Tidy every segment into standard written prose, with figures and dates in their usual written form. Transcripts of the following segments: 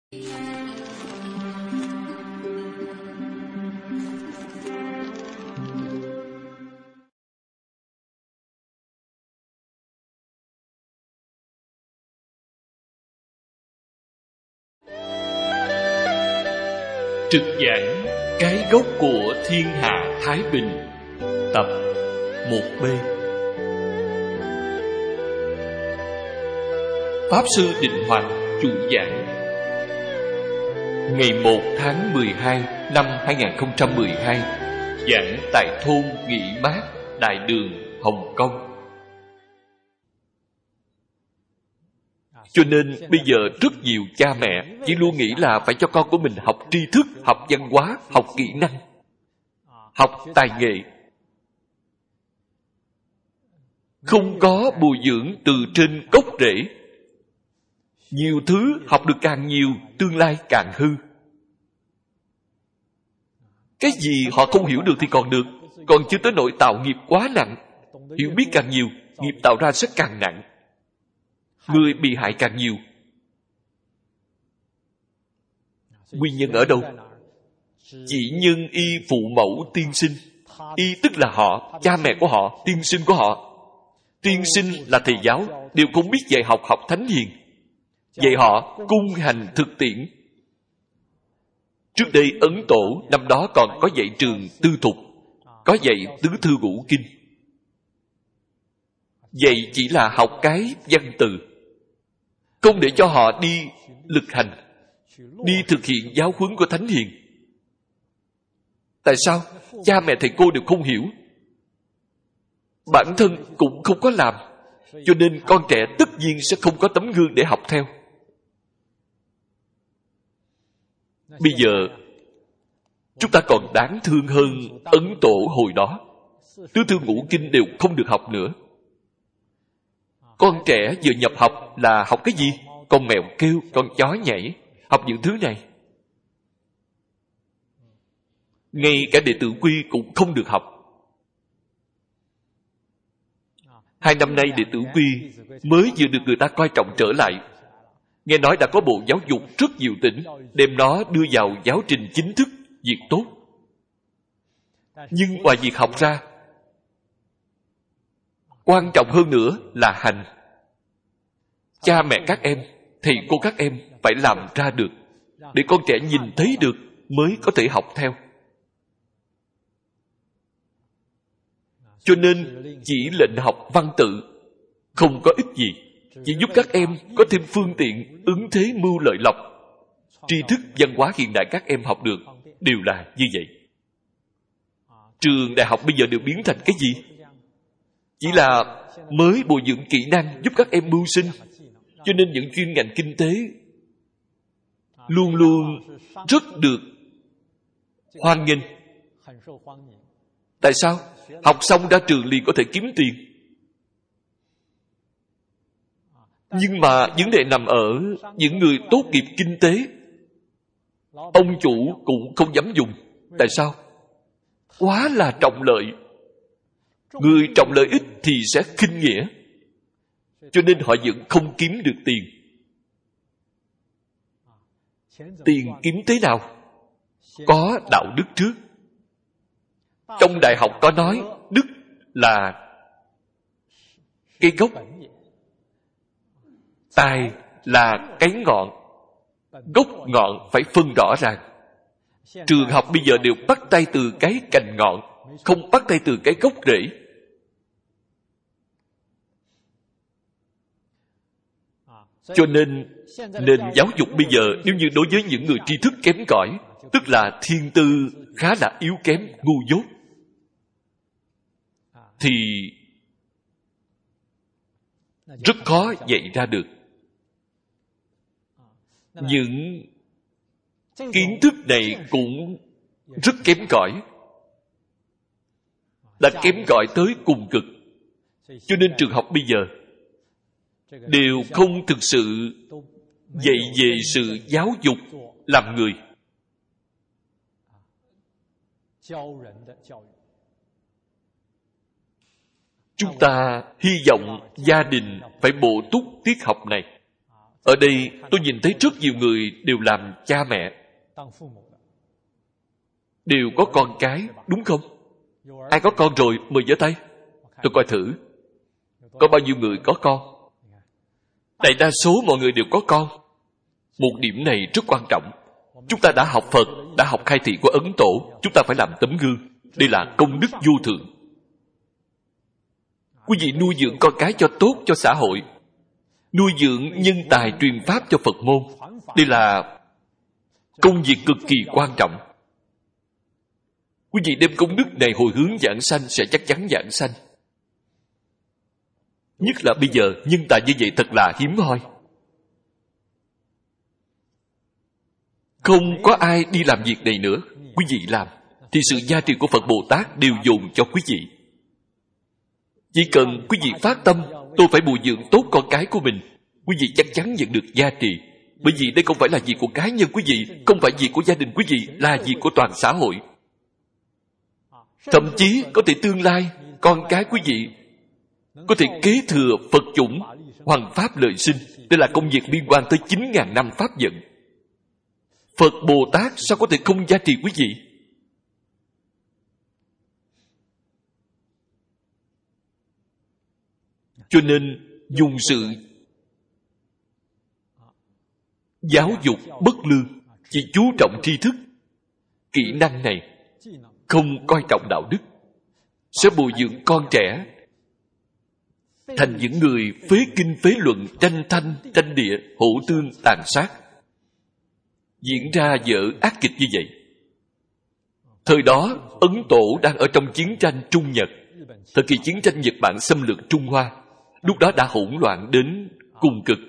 Trực giảng Cái gốc của thiên hạ Thái Bình, tập 1B. Pháp Sư Định Hoành chủ giảng. Ngày 1 tháng 12 năm 2012, giảng tại thôn Nghỉ Mát, Đại Đường, Hồng Kông. Cho nên bây giờ rất nhiều cha mẹ chỉ luôn nghĩ là phải cho con của mình học tri thức, học văn hóa, học kỹ năng, học tài nghệ, không có bồi dưỡng từ trên gốc rễ. Nhiều thứ học được càng nhiều, tương lai càng hư. Cái gì họ không hiểu được thì còn được, còn chưa tới nỗi tạo nghiệp quá nặng. Hiểu biết càng nhiều, nghiệp tạo ra sẽ càng nặng, người bị hại càng nhiều. Nguyên nhân ở đâu? Chỉ nhân y phụ mẫu tiên sinh. Y tức là họ, cha mẹ của họ, tiên sinh của họ. Tiên sinh là thầy giáo, đều không biết dạy học thánh hiền, dạy họ cung hành thực tiễn. Trước đây Ấn Tổ năm đó còn có dạy trường tư thục, có dạy tứ thư ngũ kinh. Dạy chỉ là học cái văn từ, không để cho họ đi lực hành, đi thực hiện giáo huấn của thánh hiền. Tại sao? Cha mẹ thầy cô đều không hiểu, bản thân cũng không có làm, cho nên con trẻ tất nhiên sẽ không có tấm gương để học theo. Bây giờ chúng ta còn đáng thương hơn Ấn Tổ hồi đó. Tứ thư ngũ kinh đều không được học nữa. Con trẻ vừa nhập học là học cái gì? Con mèo kêu, con chó nhảy, học những thứ này. Ngay cả đệ tử quy cũng không được học. 2 năm nay đệ tử quy mới vừa được người ta coi trọng trở lại. Nghe nói đã có Bộ Giáo dục rất nhiều tỉnh đem nó đưa vào giáo trình chính thức, việc tốt. Nhưng ngoài việc học ra, quan trọng hơn nữa là hành. Cha mẹ các em, thầy cô các em phải làm ra được, để con trẻ nhìn thấy được mới có thể học theo. Cho nên chỉ lệnh học văn tự không có ích gì, chỉ giúp các em có thêm phương tiện ứng thế mưu lợi lộc. Tri thức văn hóa hiện đại các em học được đều là như vậy. Trường đại học bây giờ đều biến thành cái gì? Chỉ là mới bồi dưỡng kỹ năng giúp các em mưu sinh. Cho nên những chuyên ngành kinh tế luôn luôn rất được hoan nghênh. Tại sao? Học xong ra trường liền có thể kiếm tiền. Nhưng mà vấn đề nằm ở những người tốt nghiệp kinh tế. Ông chủ cũng không dám dùng. Tại sao? Quá là trọng lợi. Người trọng lợi ích thì sẽ khinh nghĩa, cho nên họ vẫn không kiếm được tiền. Tiền kiếm thế nào? Có đạo đức trước. Trong đại học có nói đức là cái gốc, tài là cái ngọn. Gốc ngọn phải phân rõ ràng. Trường học bây giờ đều bắt tay từ cái cành ngọn, không bắt tay từ cái gốc rễ. Cho nên nền giáo dục bây giờ nếu như đối với những người tri thức kém cỏi, tức là thiên tư khá là yếu kém, ngu dốt, thì rất khó dạy ra được. Những kiến thức này cũng rất kém cỏi, đã kém cỏi tới cùng cực. Cho nên trường học bây giờ đều không thực sự dạy về sự giáo dục làm người. Chúng ta hy vọng gia đình phải bổ túc tiết học này. Ở đây tôi nhìn thấy rất nhiều người đều làm cha mẹ, đều có con cái, đúng không? Ai có con rồi mời giơ tay. Tôi coi thử có bao nhiêu người có con. Đại đa số mọi người đều có con. Một điểm này rất quan trọng. Chúng ta đã học Phật, đã học khai thị của Ấn Tổ, chúng ta phải làm tấm gương. Đây là công đức vô thượng. Quý vị nuôi dưỡng con cái cho tốt cho xã hội, nuôi dưỡng nhân tài truyền pháp cho Phật môn, đây là công việc cực kỳ quan trọng. Quý vị đem công đức này hồi hướng giảng sanh sẽ chắc chắn giảng sanh. Nhất là bây giờ nhân tài như vậy thật là hiếm hoi. Không có ai đi làm việc này nữa. Quý vị làm thì sự gia trì của Phật Bồ Tát đều dồn cho quý vị. Chỉ cần quý vị phát tâm, tôi phải bồi dưỡng tốt con cái của mình, quý vị chắc chắn nhận được gia trì. Bởi vì đây không phải là việc của cá nhân quý vị, không phải việc của gia đình quý vị, là việc của toàn xã hội. Thậm chí có thể tương lai con cái quý vị có thể kế thừa Phật chủng, hoằng pháp lợi sinh. Đây là công việc liên quan tới 9.000 năm pháp vận. Phật Bồ Tát sao có thể không gia trì quý vị? Cho nên dùng sự giáo dục bất lương, chỉ chú trọng tri thức, kỹ năng này, không coi trọng đạo đức, sẽ bồi dưỡng con trẻ thành những người phế kinh phế luận, tranh thanh tranh địa, hổ tương tàn sát, diễn ra dở ác kịch như vậy. Thời đó Ấn Tổ đang ở trong chiến tranh Trung Nhật, thời kỳ chiến tranh Nhật Bản xâm lược Trung Hoa. Lúc đó đã hỗn loạn đến cùng cực.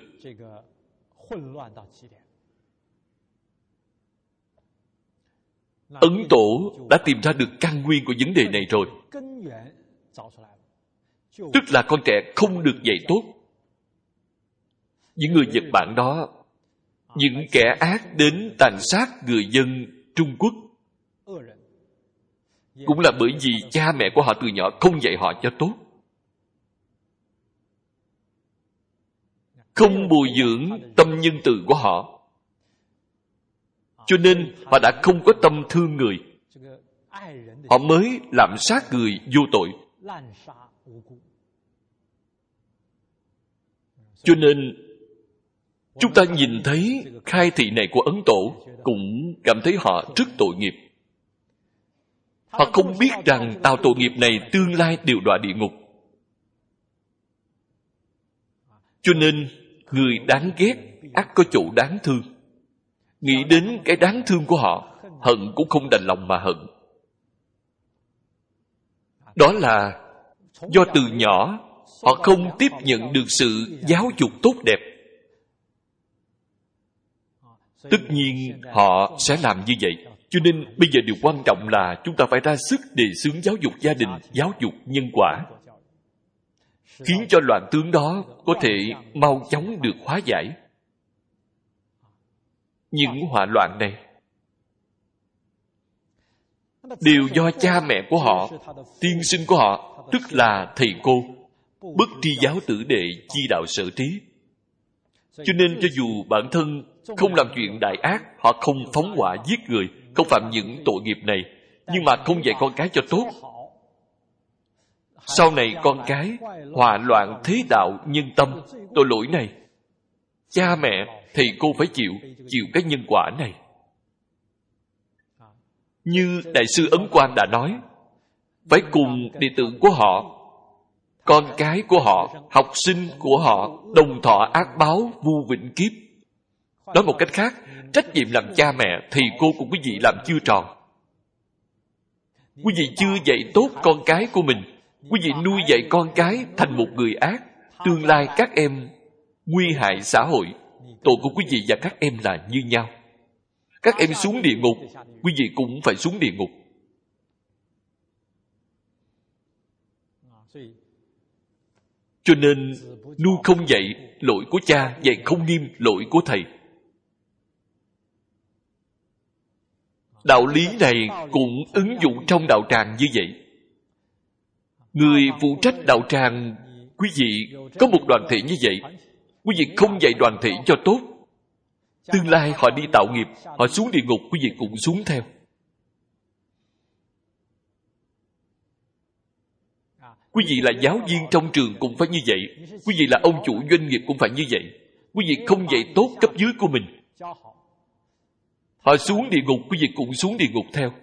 Ấn Tổ đã tìm ra được căn nguyên của vấn đề này rồi. Tức là con trẻ không được dạy tốt. Những người Nhật Bản đó, những kẻ ác đến tàn sát người dân Trung Quốc, cũng là bởi vì cha mẹ của họ từ nhỏ không dạy họ cho tốt, không bồi dưỡng tâm nhân từ của họ, cho nên họ đã không có tâm thương người. Họ mới lạm sát người vô tội. Cho nên chúng ta nhìn thấy khai thị này của Ấn Tổ cũng cảm thấy họ rất tội nghiệp. Họ không biết rằng tạo tội nghiệp này tương lai đều đọa địa ngục. Cho nên người đáng ghét ắt có chỗ đáng thương. Nghĩ đến cái đáng thương của họ, hận cũng không đành lòng mà hận. Đó là do từ nhỏ họ không tiếp nhận được sự giáo dục tốt đẹp. Tất nhiên họ sẽ làm như vậy. Cho nên bây giờ điều quan trọng là chúng ta phải ra sức đề xướng giáo dục gia đình, giáo dục nhân quả, khiến cho loạn tướng đó có thể mau chóng được hóa giải. Những họa loạn này đều do cha mẹ của họ, tiên sinh của họ, tức là thầy cô, bất tri giáo tử đệ, chi đạo sở trí. Cho nên cho dù bản thân không làm chuyện đại ác, họ không phóng hỏa giết người, không phạm những tội nghiệp này, nhưng mà không dạy con cái cho tốt, sau này con cái họa loạn thế đạo nhân tâm, tội lỗi này cha mẹ, thầy cô phải chịu cái nhân quả này. Như Đại sư Ấn Quang đã nói, phải cùng đệ tử của họ, con cái của họ, học sinh của họ đồng thọ ác báo vô vĩnh kiếp. Nói một cách khác, trách nhiệm làm cha mẹ, thầy cô của quý vị làm chưa tròn. Quý vị chưa dạy tốt con cái của mình, quý vị nuôi dạy con cái thành một người ác, tương lai các em nguy hại xã hội. Tội của quý vị và các em là như nhau. Các em xuống địa ngục, quý vị cũng phải xuống địa ngục. Cho nên nuôi không dạy, lỗi của cha, dạy không nghiêm, lỗi của thầy. Đạo lý này cũng ứng dụng trong đạo tràng như vậy. Người phụ trách đạo tràng, quý vị có một đoàn thể như vậy, Quý vị không dạy đoàn thể cho tốt, tương lai họ đi tạo nghiệp, họ xuống địa ngục, quý vị cũng xuống theo. Quý vị là giáo viên trong trường cũng phải như vậy. Quý vị là ông chủ doanh nghiệp cũng phải như vậy. Quý vị không dạy tốt cấp dưới của mình, họ xuống địa ngục, quý vị cũng xuống địa ngục theo.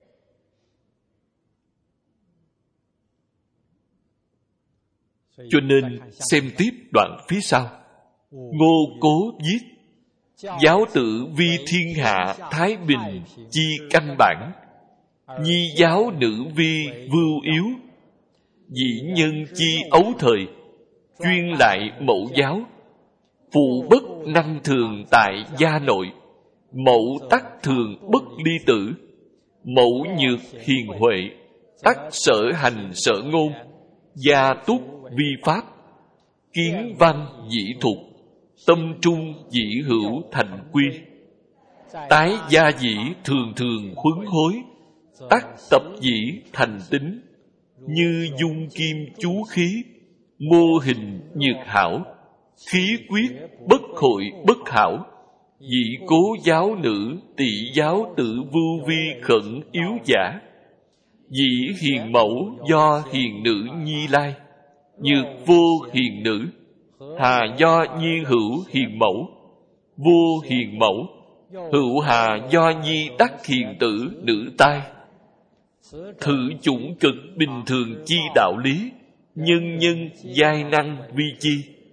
Cho nên xem tiếp đoạn phía sau. Ngô Cố viết: giáo tự vi thiên hạ thái bình chi căn bản, nhi giáo nữ vi vưu yếu, dĩ nhân chi ấu thời, chuyên lại mẫu giáo, phụ bất năng thường tại gia nội, mẫu tắc thường bất ly tử, mẫu nhược hiền huệ, tắc sở hành sở ngôn, gia túc vi pháp, kiến văn dĩ thục, tâm trung dĩ hữu thành quy, tái gia dĩ thường thường huấn hối, tắc tập dĩ thành tính, như dung kim chú khí, mô hình nhược hảo, khí quyết bất hội bất hảo, dĩ cố giáo nữ tỳ giáo tử vưu vi khẩn yếu giả, dĩ hiền mẫu do hiền nữ nhi lai, nhược vô hiền nữ, hà do nhi hữu hiền mẫu, vô hiền mẫu, hữu hà do nhi đắc hiền tử nữ tai. Thử chủng cực bình thường chi đạo lý, nhân nhân giai năng vi chi.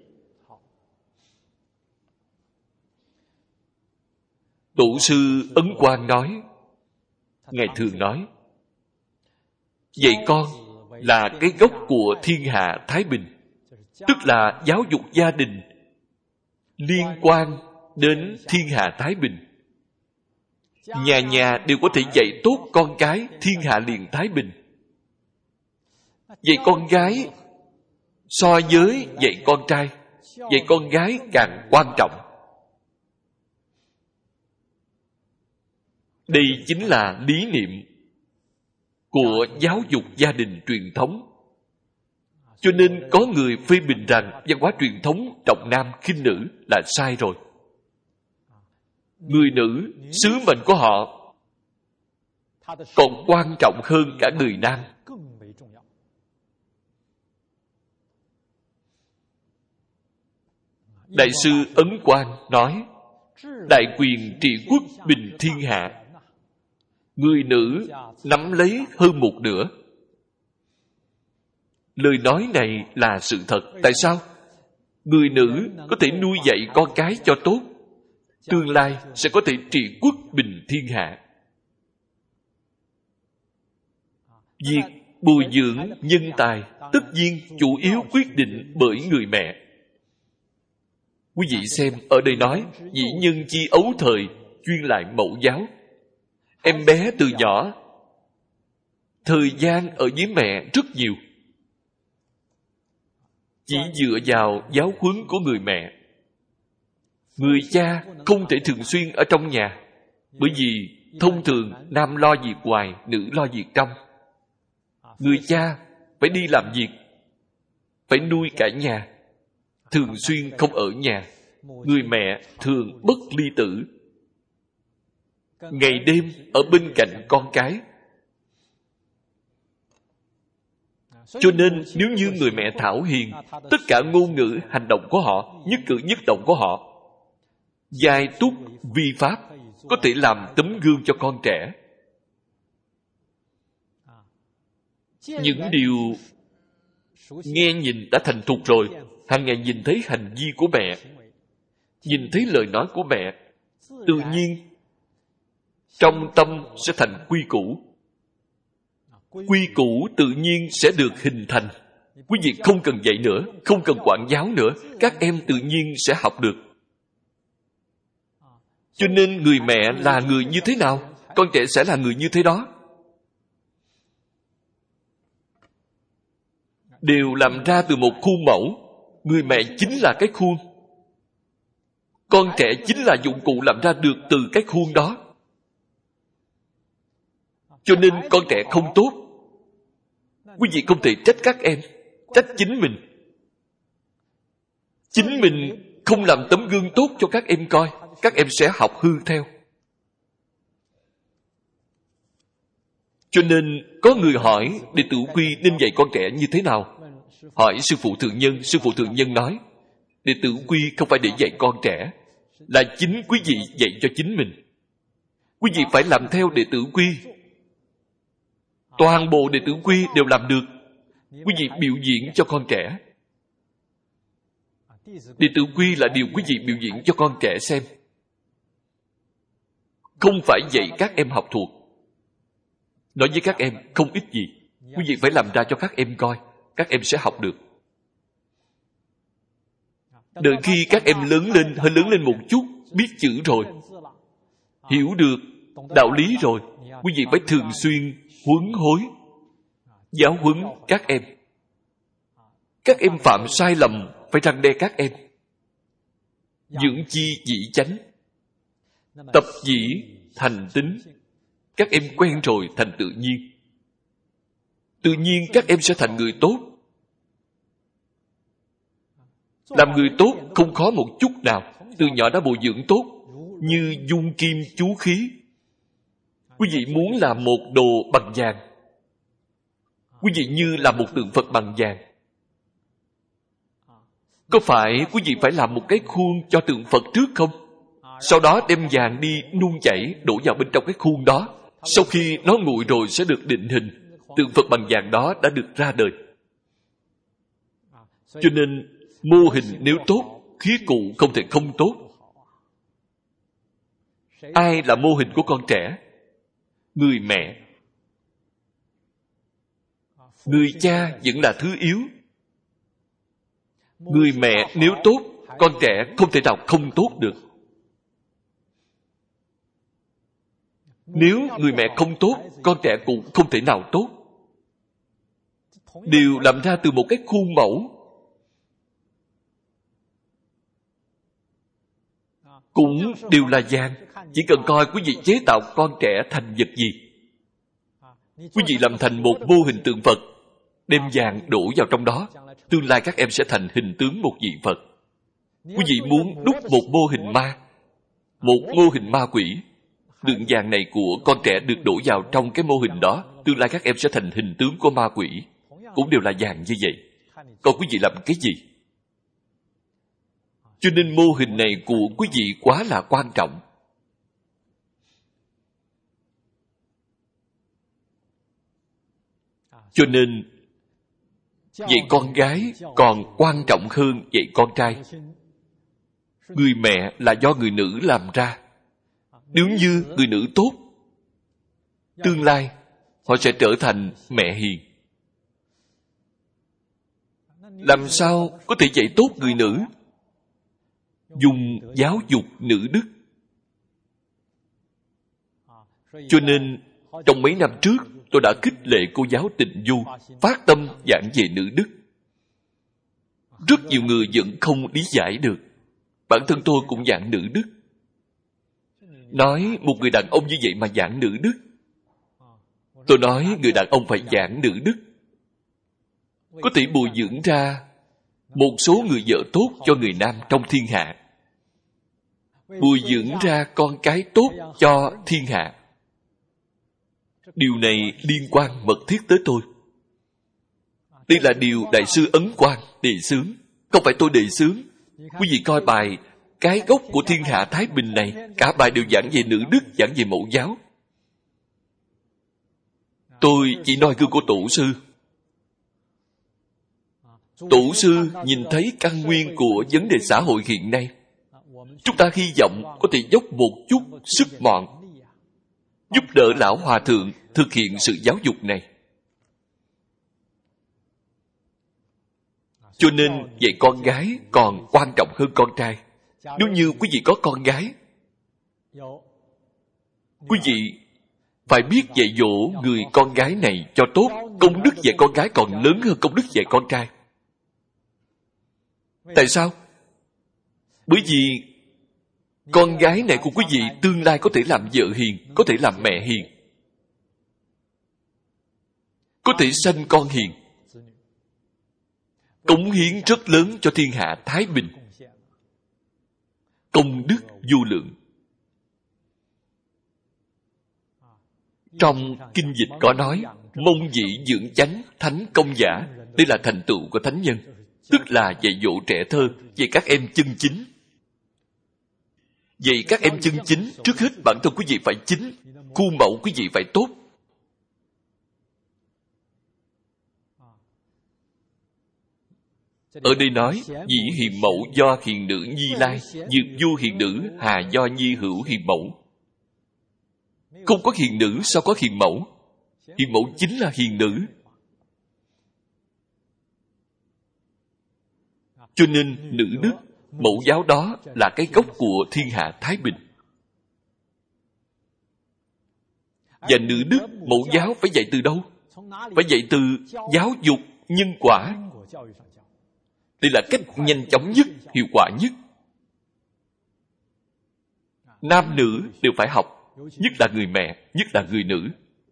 Tổ sư Ấn Quang nói, Ngài thường nói, dạy con là cái gốc của thiên hạ thái bình, tức là giáo dục gia đình liên quan đến thiên hạ thái bình. Nhà nhà đều có thể dạy tốt con cái, thiên hạ liền thái bình. Dạy con gái so với dạy con trai, dạy con gái càng quan trọng. Đây chính là lý niệm của giáo dục gia đình truyền thống. Cho nên có người phê bình rằng văn hóa truyền thống trọng nam khinh nữ là sai rồi. Người nữ, sứ mệnh của họ còn quan trọng hơn cả người nam. Đại sư Ấn Quang nói, đại quyền trị quốc bình thiên hạ, người nữ nắm lấy hơn một nửa. Lời nói này là sự thật. Tại sao? Người nữ có thể nuôi dạy con cái cho tốt, tương lai sẽ có thể trị quốc bình thiên hạ. Việc bồi dưỡng nhân tài tất nhiên chủ yếu quyết định bởi người mẹ. Quý vị xem, ở đây nói dĩ nhân chi ấu thời, chuyên lại mẫu giáo. Em bé từ nhỏ thời gian ở với mẹ rất nhiều, chỉ dựa vào giáo huấn của người mẹ. Người cha không thể thường xuyên ở trong nhà, bởi vì thông thường nam lo việc ngoài, nữ lo việc trong. Người cha phải đi làm việc, phải nuôi cả nhà, thường xuyên không ở nhà. Người mẹ thường bất ly tử, ngày đêm ở bên cạnh con cái. Cho nên nếu như người mẹ thảo hiền, tất cả ngôn ngữ, hành động của họ, nhất cử nhất động của họ giai túc vi pháp, có thể làm tấm gương cho con trẻ. Những điều nghe nhìn đã thành thục rồi, hàng ngày nhìn thấy hành vi của mẹ, nhìn thấy lời nói của mẹ, tự nhiên trong tâm sẽ thành quy củ. Quy củ tự nhiên sẽ được hình thành. Quý vị không cần dạy nữa, không cần quản giáo nữa, các em tự nhiên sẽ học được. Cho nên người mẹ là người như thế nào, con trẻ sẽ là người như thế đó. Đều làm ra từ một khuôn mẫu. Người mẹ chính là cái khuôn, con trẻ chính là dụng cụ làm ra được từ cái khuôn đó. Cho nên con trẻ không tốt, quý vị không thể trách các em, trách chính mình. Chính mình không làm tấm gương tốt cho các em coi, các em sẽ học hư theo. Cho nên có người hỏi đệ tử Quy nên dạy con trẻ như thế nào. Hỏi sư phụ thượng nhân. Sư phụ thượng nhân nói, đệ tử Quy không phải để dạy con trẻ, là chính quý vị dạy cho chính mình. Quý vị phải làm theo đệ tử Quy. Toàn bộ đệ tử Quy đều làm được. Quý vị biểu diễn cho con trẻ. Đệ tử Quy là điều quý vị biểu diễn cho con trẻ xem, không phải dạy các em học thuộc. Nói với các em không ít gì, quý vị phải làm ra cho các em coi, các em sẽ học được. Đợi khi các em lớn lên, hơi lớn lên một chút, biết chữ rồi, hiểu được đạo lý rồi, quý vị phải thường xuyên huấn hối, giáo huấn các em. Các em phạm sai lầm, phải răn đe các em. Dưỡng chi dĩ chánh, tập dĩ thành tính. Các em quen rồi thành tự nhiên. Tự nhiên các em sẽ thành người tốt. Làm người tốt không khó một chút nào. Từ nhỏ đã bồi dưỡng tốt, như dung kim chú khí. Quý vị muốn làm một đồ bằng vàng, quý vị như làm một tượng Phật bằng vàng. Có phải quý vị phải làm một cái khuôn cho tượng Phật trước không? Sau đó đem vàng đi nung chảy, đổ vào bên trong cái khuôn đó. Sau khi nó nguội rồi sẽ được định hình. Tượng Phật bằng vàng đó đã được ra đời. Cho nên mô hình nếu tốt, khí cụ không thể không tốt. Ai là mô hình của con trẻ? Người mẹ. Người cha vẫn là thứ yếu. Người mẹ nếu tốt, con trẻ không thể nào không tốt được. Nếu người mẹ không tốt, con trẻ cũng không thể nào tốt. Đều làm ra từ một cái khuôn mẫu. Cũng đều là vàng. Chỉ cần coi quý vị chế tạo con trẻ thành vật gì. Quý vị làm thành một mô hình tượng Phật, đem vàng đổ vào trong đó, tương lai các em sẽ thành hình tướng một vị Phật. Quý vị muốn đúc một mô hình ma, một mô hình ma quỷ, lượng vàng này của con trẻ được đổ vào trong cái mô hình đó, tương lai các em sẽ thành hình tướng của ma quỷ, cũng đều là vàng như vậy. Còn quý vị làm cái gì? Cho nên mô hình này của quý vị quá là quan trọng. Cho nên dạy con gái còn quan trọng hơn dạy con trai. Người mẹ là do người nữ làm ra. Nếu như người nữ tốt, tương lai họ sẽ trở thành mẹ hiền. Làm sao có thể dạy tốt người nữ? Dùng giáo dục nữ đức. Cho nên trong mấy năm trước tôi đã khích lệ cô giáo Tịnh Du phát tâm giảng về nữ đức. Rất nhiều người vẫn không lý giải được. Bản thân tôi cũng giảng nữ đức. Nói một người đàn ông như vậy mà giảng nữ đức. Tôi nói người đàn ông phải giảng nữ đức, có thể bồi dưỡng ra một số người vợ tốt cho người nam trong thiên hạ, bồi dưỡng ra con cái tốt cho thiên hạ. Điều này liên quan mật thiết tới tôi. Đây là điều Đại sư Ấn Quang đề xướng, không phải tôi đề xướng. Quý vị coi bài Cái gốc của thiên hạ Thái Bình này, cả bài đều giảng về nữ đức, giảng về mẫu giáo. Tôi chỉ nói gương của Tổ sư. Tổ sư nhìn thấy căn nguyên của vấn đề xã hội hiện nay. Chúng ta hy vọng có thể dốc một chút sức mọn, giúp đỡ lão hòa thượng thực hiện sự giáo dục này. Cho nên dạy con gái còn quan trọng hơn con trai. Nếu như quý vị có con gái, quý vị phải biết dạy dỗ người con gái này cho tốt. Công đức dạy con gái còn lớn hơn công đức dạy con trai. Tại sao? Bởi vì con gái này của quý vị tương lai có thể làm vợ hiền, có thể làm mẹ hiền, có thể sanh con hiền, cống hiến rất lớn cho thiên hạ thái bình. công đức vô lượng. Trong kinh dịch có nói, mong dị dưỡng chánh thánh công giả. Đây là thành tựu của thánh nhân, tức là dạy dỗ trẻ thơ, dạy các em chân chính. Dạy các em chân chính, trước hết bản thân quý vị phải chính, khuôn mẫu quý vị phải tốt. Ở đây nói, dĩ hiền mẫu do hiền nữ nhi lai, dược vô hiền nữ, hà do nhi hữu hiền mẫu. Không có hiền nữ, sao có hiền mẫu? Hiền mẫu chính là hiền nữ. Cho nên nữ đức, mẫu giáo đó là cái gốc của thiên hạ thái bình. Và nữ đức, mẫu giáo phải dạy từ đâu? Phải dạy từ giáo dục nhân quả. Đây là cách nhanh chóng nhất, hiệu quả nhất. Nam nữ đều phải học, nhất là người mẹ, nhất là người nữ.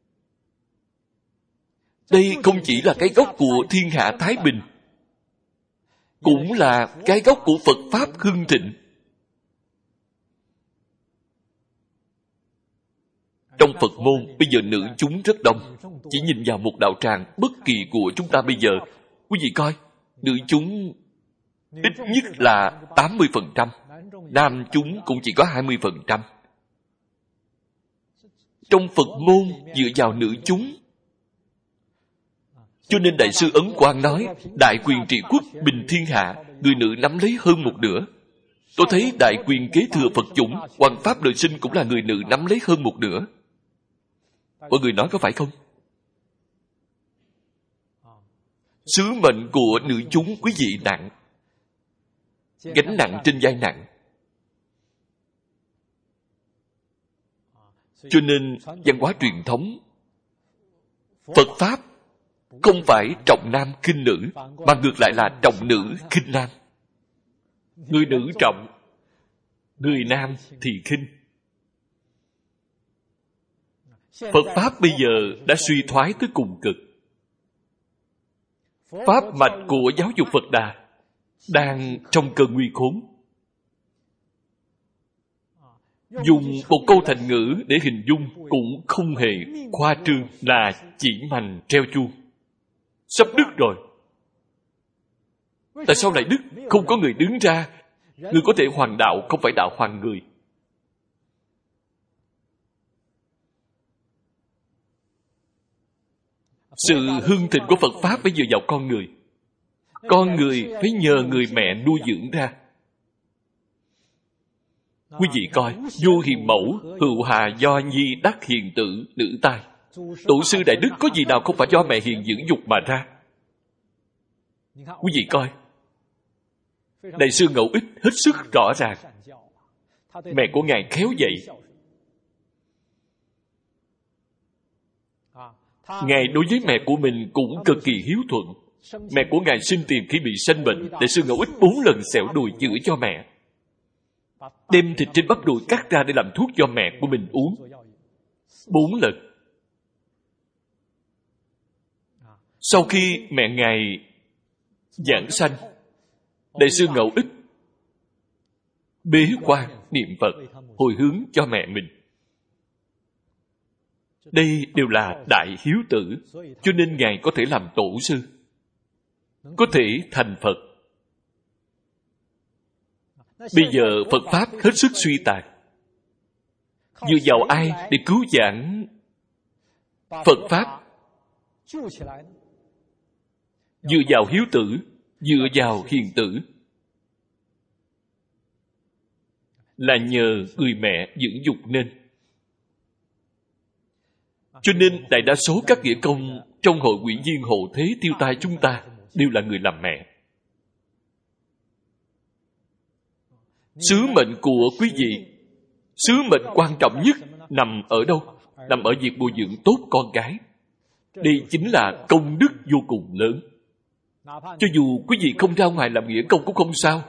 Đây không chỉ là cái gốc của thiên hạ thái bình, cũng là cái gốc của Phật Pháp hưng thịnh. Trong Phật môn, bây giờ nữ chúng rất đông. Chỉ nhìn vào một đạo tràng bất kỳ của chúng ta bây giờ, quý vị coi, nữ chúng ít nhất là 80%, nam chúng cũng chỉ có 20%. Trong Phật môn dựa vào nữ chúng. Cho nên Đại sư Ấn Quang nói, đại quyền trị quốc bình thiên hạ, người nữ nắm lấy hơn một nửa. Tôi thấy đại quyền kế thừa Phật chủng, hoàng pháp đời sinh cũng là người nữ nắm lấy hơn một nửa. Mọi người nói có phải không? Sứ mệnh của nữ chúng quý vị nặng, gánh nặng trên vai nặng. Cho nên văn hóa truyền thống Phật Pháp không phải trọng nam khinh nữ, mà ngược lại là trọng nữ khinh nam. Người nữ trọng, người nam thì khinh. Phật Pháp bây giờ đã suy thoái tới cùng cực. Pháp mạch của giáo dục Phật Đà đang trong cơn nguy khốn. Dùng một câu thành ngữ để hình dung cũng không hề khoa trương, là chỉ mành treo chuông. Sắp đứt rồi. Tại sao lại đứt? Không có người đứng ra. Người có thể hoàn đạo, không phải đạo hoàn người. Sự hưng thịnh của Phật Pháp phải dựa vào con người. Con người phải nhờ người mẹ nuôi dưỡng ra. Quý vị coi, vô hiền mẫu, hữu hà do nhi đắc hiền tử, nữ tài. Tổ sư Đại Đức có gì nào không phải do mẹ hiền dưỡng dục mà ra? Quý vị coi, Đại sư Ngẫu Ích hết sức rõ ràng. Mẹ của Ngài khéo dạy. Ngài đối với mẹ của mình cũng cực kỳ hiếu thuận. Mẹ của Ngài sinh tiền khi bị sanh bệnh, Đại sư Ngẫu Ích 4 lần xẻo đùi chữa cho mẹ. Đem thịt trên bắp đùi cắt ra để làm thuốc cho mẹ của mình uống. 4 lần. Sau khi mẹ Ngài giảng sanh, Đại sư Ngẫu Ích bế quan niệm Phật, hồi hướng cho mẹ mình. Đây đều là đại hiếu tử, cho nên Ngài có thể làm tổ sư, có thể thành Phật. Bây giờ Phật Pháp hết sức suy tàn. Dựa vào ai để cứu vãn Phật Pháp? Dựa vào hiếu tử, dựa vào hiền tử. Là nhờ người mẹ dưỡng dục nên. Cho nên đại đa số các nghĩa công trong hội quỷ viên hộ thế tiêu tai chúng ta đều là người làm mẹ. Sứ mệnh của quý vị, sứ mệnh quan trọng nhất nằm ở đâu? Nằm ở việc bồi dưỡng tốt con cái. Đây chính là công đức vô cùng lớn. Cho dù quý vị không ra ngoài làm nghĩa công cũng không sao.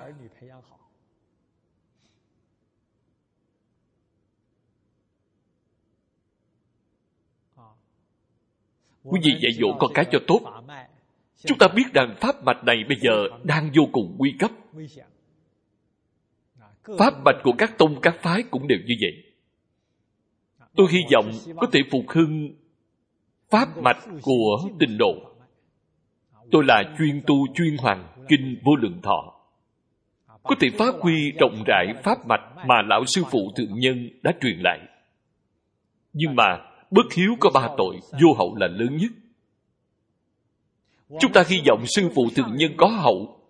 Quý vị dạy dỗ con cái cho tốt. Chúng ta biết rằng pháp mạch này bây giờ đang vô cùng nguy cấp. Pháp mạch của các tông các phái cũng đều như vậy. Tôi hy vọng có thể phục hưng pháp mạch của Tịnh Độ. Tôi là chuyên tu chuyên hoàn kinh Vô Lượng Thọ, có thể phát huy rộng rãi pháp mạch mà lão sư phụ thượng nhân đã truyền lại. Nhưng mà bất hiếu có 3 tội, vô hậu là lớn nhất. Chúng ta hy vọng sư phụ thượng nhân có hậu,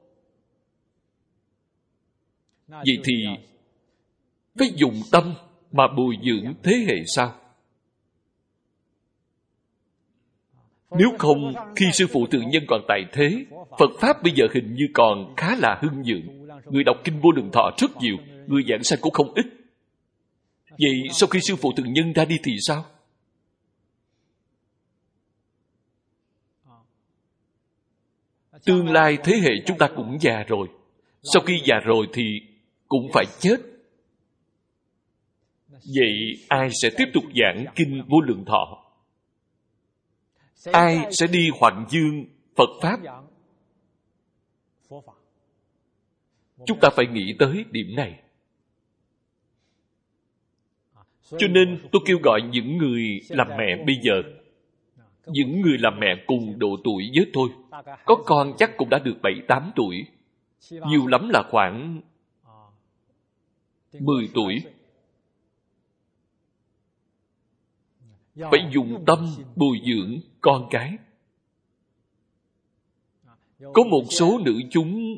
vậy thì phải dùng tâm mà bồi dưỡng thế hệ sau. Nếu không, khi sư phụ thượng nhân còn tại thế, Phật Pháp bây giờ hình như còn khá là hưng vượng. Người đọc kinh Vô Lượng Thọ rất nhiều, người giảng sanh cũng không ít. Vậy sau khi sư phụ thượng nhân ra đi thì sao? Tương lai thế hệ chúng ta cũng già rồi. Sau khi già rồi thì cũng phải chết. Vậy ai sẽ tiếp tục giảng kinh Vô Lượng Thọ? Ai sẽ đi hoằng dương Phật Pháp? Chúng ta phải nghĩ tới điểm này. Cho nên tôi kêu gọi những người làm mẹ bây giờ, những người làm mẹ cùng độ tuổi với tôi, có con chắc cũng đã được 7-8 tuổi, nhiều lắm là khoảng 10 tuổi. Phải dùng tâm bồi dưỡng con cái. Có một số nữ chúng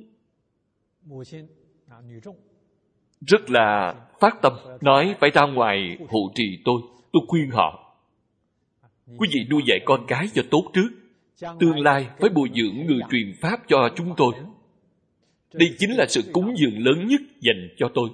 rất là phát tâm, nói phải ra ngoài hộ trì tôi. Tôi khuyên họ, quý vị nuôi dạy con cái cho tốt trước, tương lai phải bồi dưỡng người truyền Pháp cho chúng tôi. Đây chính là sự cúng dường lớn nhất dành cho tôi.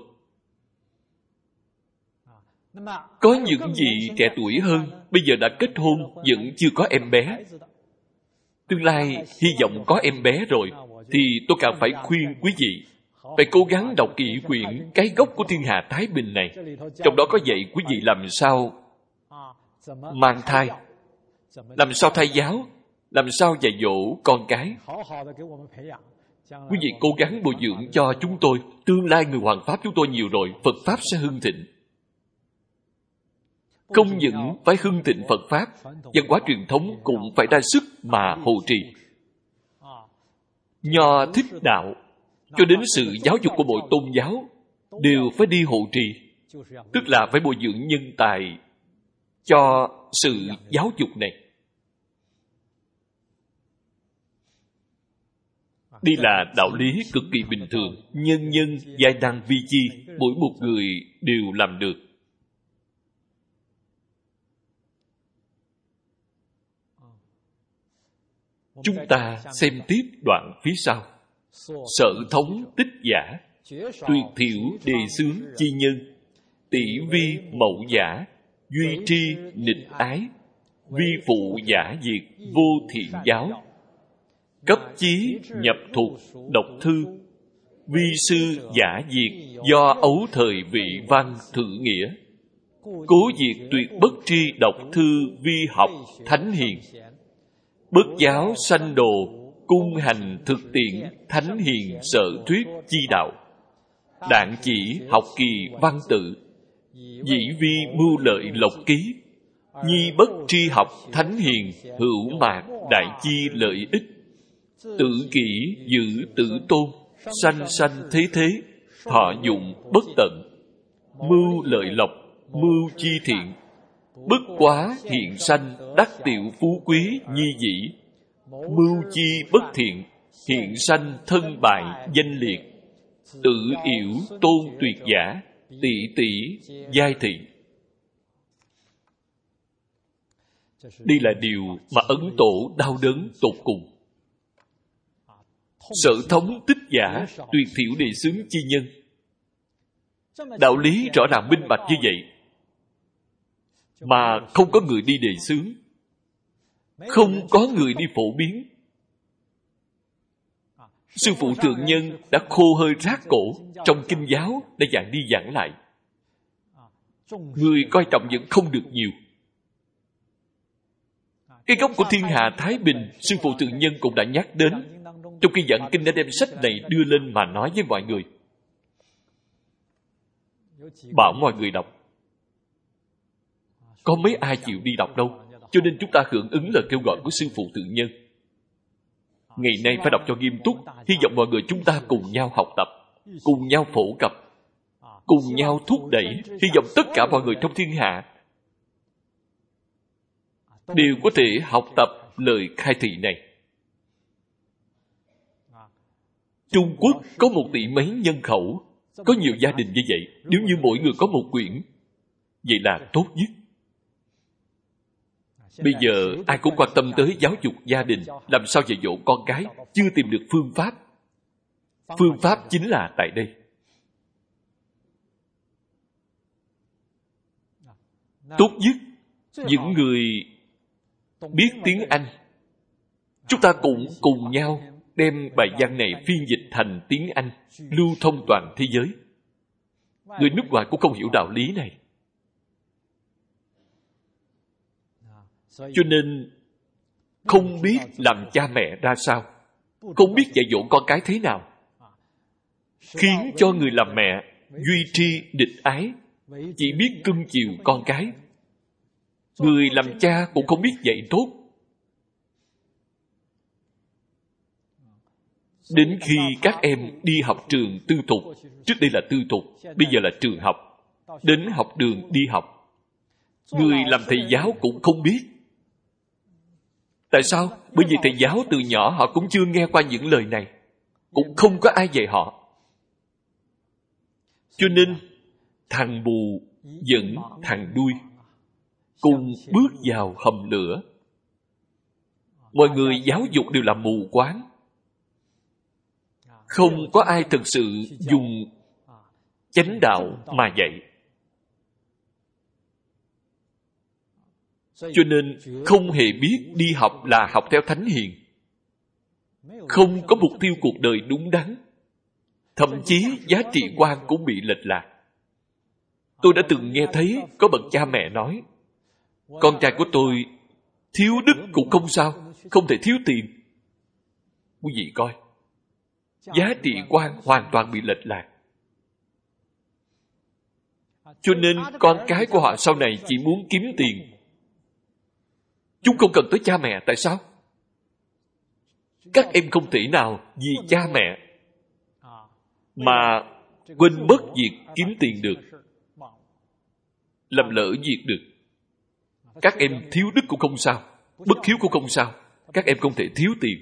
Có những vị trẻ tuổi hơn, bây giờ đã kết hôn, vẫn chưa có em bé. Tương lai hy vọng có em bé rồi, thì tôi càng phải khuyên quý vị phải cố gắng đọc kỹ quyển Cái Gốc của Thiên Hạ Thái Bình này. Trong đó có dạy quý vị làm sao mang thai, làm sao thai giáo, làm sao dạy dỗ con cái. Quý vị cố gắng bồi dưỡng cho chúng tôi. Tương lai người hoàng Pháp chúng tôi nhiều rồi, Phật Pháp sẽ hưng thịnh. Không những phải hưng thịnh Phật Pháp, văn hóa truyền thống cũng phải ra sức mà hộ trì. Nho thích đạo, cho đến sự giáo dục của mỗi tôn giáo đều phải đi hộ trì, tức là phải bồi dưỡng nhân tài cho sự giáo dục này. Đây là đạo lý cực kỳ bình thường, nhân nhân giai năng vi chi, mỗi một người đều làm được. Chúng ta xem tiếp đoạn phía sau. Sở thống tích giả, tuyệt thiểu đề xướng chi nhân, tỷ vi mậu giả, duy tri nịch ái, vi phụ giả diệt vô thiện giáo, cấp chí nhập thuộc độc thư, vi sư giả diệt do ấu thời vị văn thử nghĩa, cố diệt tuyệt bất tri độc thư vi học thánh hiền, bất giáo sanh đồ, cung hành thực tiễn thánh hiền sở thuyết chi đạo, đạn chỉ học kỳ văn tự, dĩ vi mưu lợi lộc ký, nhi bất tri học thánh hiền hữu mạc đại chi lợi ích, tự kỷ giữ tử tôn, sanh sanh thế thế, thọ dụng bất tận, mưu lợi lộc mưu chi thiện, bất quá hiện sanh đắc tiểu phú quý nhi dĩ, mưu chi bất thiện hiện sanh thân bại danh liệt, tự yểu tôn tuyệt giả, tỷ tỷ giai thị. Đây là điều mà Ấn Tổ đau đớn tột cùng. Sở thống tích giả, tuyệt thiểu đề xướng chi nhân. Đạo lý rõ ràng minh bạch như vậy, mà không có người đi đề xướng, không có người đi phổ biến. Sư phụ thượng nhân đã khô hơi rác cổ, trong kinh giáo đã giảng đi giảng lại. Người coi trọng vẫn không được nhiều. Cái gốc của Thiên Hạ Thái Bình, sư phụ thượng nhân cũng đã nhắc đến. Trong khi giảng kinh đã đem sách này đưa lên mà nói với mọi người. bảo mọi người đọc. Có mấy ai chịu đi đọc đâu. Cho nên chúng ta hưởng ứng lời kêu gọi của sư phụ Thượng Nhân. Ngày nay phải đọc cho nghiêm túc. Hy vọng mọi người chúng ta cùng nhau học tập, cùng nhau phổ cập, cùng nhau thúc đẩy. Hy vọng tất cả mọi người trong thiên hạ đều có thể học tập lời khai thị này. Trung Quốc có 1 tỷ mấy nhân khẩu, có nhiều gia đình như vậy. Nếu như mỗi người có 1 quyển, vậy là tốt nhất. Bây giờ ai cũng quan tâm tới giáo dục gia đình, làm sao dạy dỗ con cái, chưa tìm được phương pháp. Phương pháp chính là tại đây. Tốt nhất, những người biết tiếng Anh, chúng ta cũng cùng nhau đem bài văn này phiên dịch thành tiếng Anh, lưu thông toàn thế giới. Người nước ngoài cũng không hiểu đạo lý này. Cho nên, không biết làm cha mẹ ra sao, không biết dạy dỗ con cái thế nào, khiến cho người làm mẹ duy tri địch ái, chỉ biết cưng chiều con cái. Người làm cha cũng không biết dạy tốt. Đến khi các em đi học trường tư thục, trước đây là tư thục, bây giờ là trường học, đến học đường đi học, người làm thầy giáo cũng không biết. Tại sao? Bởi vì thầy giáo từ nhỏ họ cũng chưa nghe qua những lời này, cũng không có ai dạy họ. Cho nên, thằng mù dẫn thằng đuôi, cùng bước vào hầm lửa. Mọi người giáo dục đều là mù quáng. Không có ai thực sự dùng chánh đạo mà dạy. Cho nên không hề biết đi học là học theo thánh hiền. Không có mục tiêu cuộc đời đúng đắn. Thậm chí giá trị quan cũng bị lệch lạc. Tôi đã từng nghe thấy có bậc cha mẹ nói, con trai của tôi thiếu đức cũng không sao, không thể thiếu tiền. Quý vị coi, giá trị quan hoàn toàn bị lệch lạc. Cho nên con cái của họ sau này chỉ muốn kiếm tiền. Chúng không cần tới cha mẹ. Tại sao? Các em không thể nào vì cha mẹ mà quên mất việc kiếm tiền được, làm lỡ việc được. Các em thiếu đức cũng không sao, bất hiếu cũng không sao. Các em không thể thiếu tiền.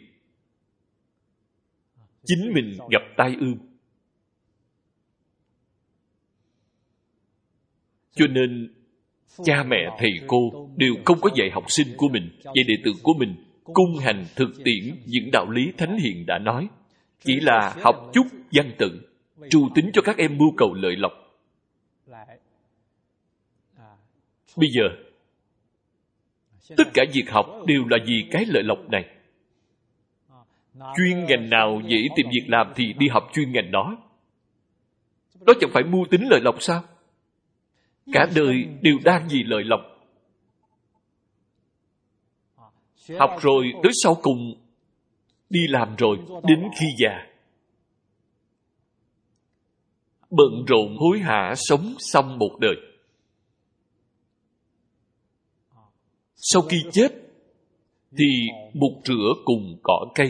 Chính mình gặp tai ương. Cho nên cha mẹ, thầy cô đều không có dạy học sinh của mình, dạy đệ tử của mình cung hành thực tiễn những đạo lý thánh hiền đã nói. Chỉ là học chút văn tự, trù tính cho các em mưu cầu lợi lộc. Bây giờ, tất cả việc học đều là vì cái lợi lộc này. Chuyên ngành nào dễ tìm việc làm thì đi học chuyên ngành đó. Đó chẳng phải mưu tính lợi lộc sao? Cả đời đều đang vì lợi lộc. Học rồi tới sau cùng, đi làm rồi, đến khi già, bận rộn hối hả sống xong một đời. Sau khi chết thì mục rửa cùng cỏ cây.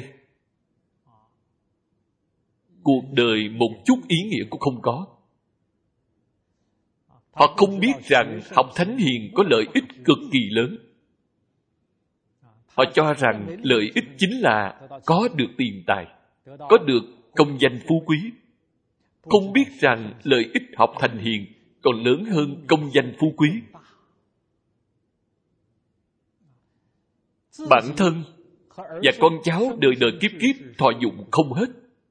Cuộc đời một chút ý nghĩa cũng không có. Họ không biết rằng học thánh hiền có lợi ích cực kỳ lớn. Họ cho rằng lợi ích chính là có được tiền tài, có được công danh phú quý. Không biết rằng lợi ích học thành hiền còn lớn hơn công danh phú quý. Bản thân và con cháu đời đời kiếp kiếp thọ dụng không hết.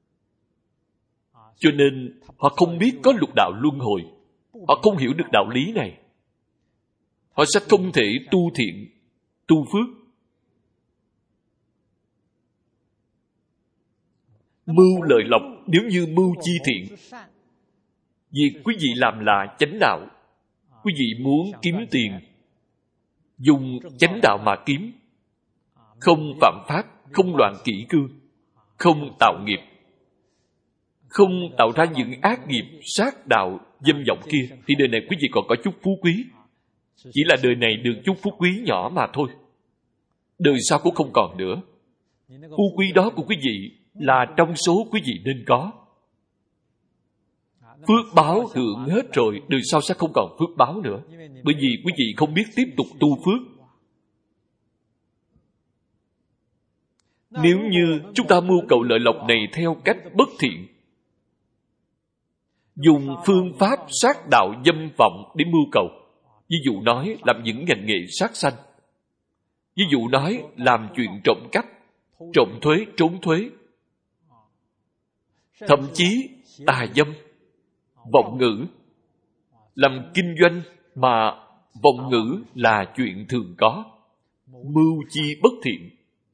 Cho nên họ không biết có lục đạo luân hồi. Họ không hiểu được đạo lý này. Họ sẽ không thể tu thiện, tu phước. Mưu lợi lộc nếu như mưu chi thiện. Việc quý vị làm là chánh đạo. Quý vị muốn kiếm tiền, dùng chánh đạo mà kiếm. Không phạm pháp, không loạn kỷ cương, không tạo nghiệp, không tạo ra những ác nghiệp sát đạo, dâm vọng kia, thì đời này quý vị còn có chút phú quý. Chỉ là đời này được chút phú quý nhỏ mà thôi. Đời sau cũng không còn nữa. Phú quý đó của quý vị là trong số quý vị nên có. Phước báo hưởng hết rồi, đời sau sẽ không còn phước báo nữa. Bởi vì quý vị không biết tiếp tục tu phước. Nếu như chúng ta mưu cầu lợi lộc này theo cách bất thiện, dùng phương pháp sát đạo dâm vọng để mưu cầu, ví dụ nói làm những ngành nghề sát sanh, ví dụ nói làm chuyện trộm cắp, trộm thuế, trốn thuế, thậm chí tà dâm, vọng ngữ. Làm kinh doanh mà vọng ngữ là chuyện thường có, mưu chi bất thiện.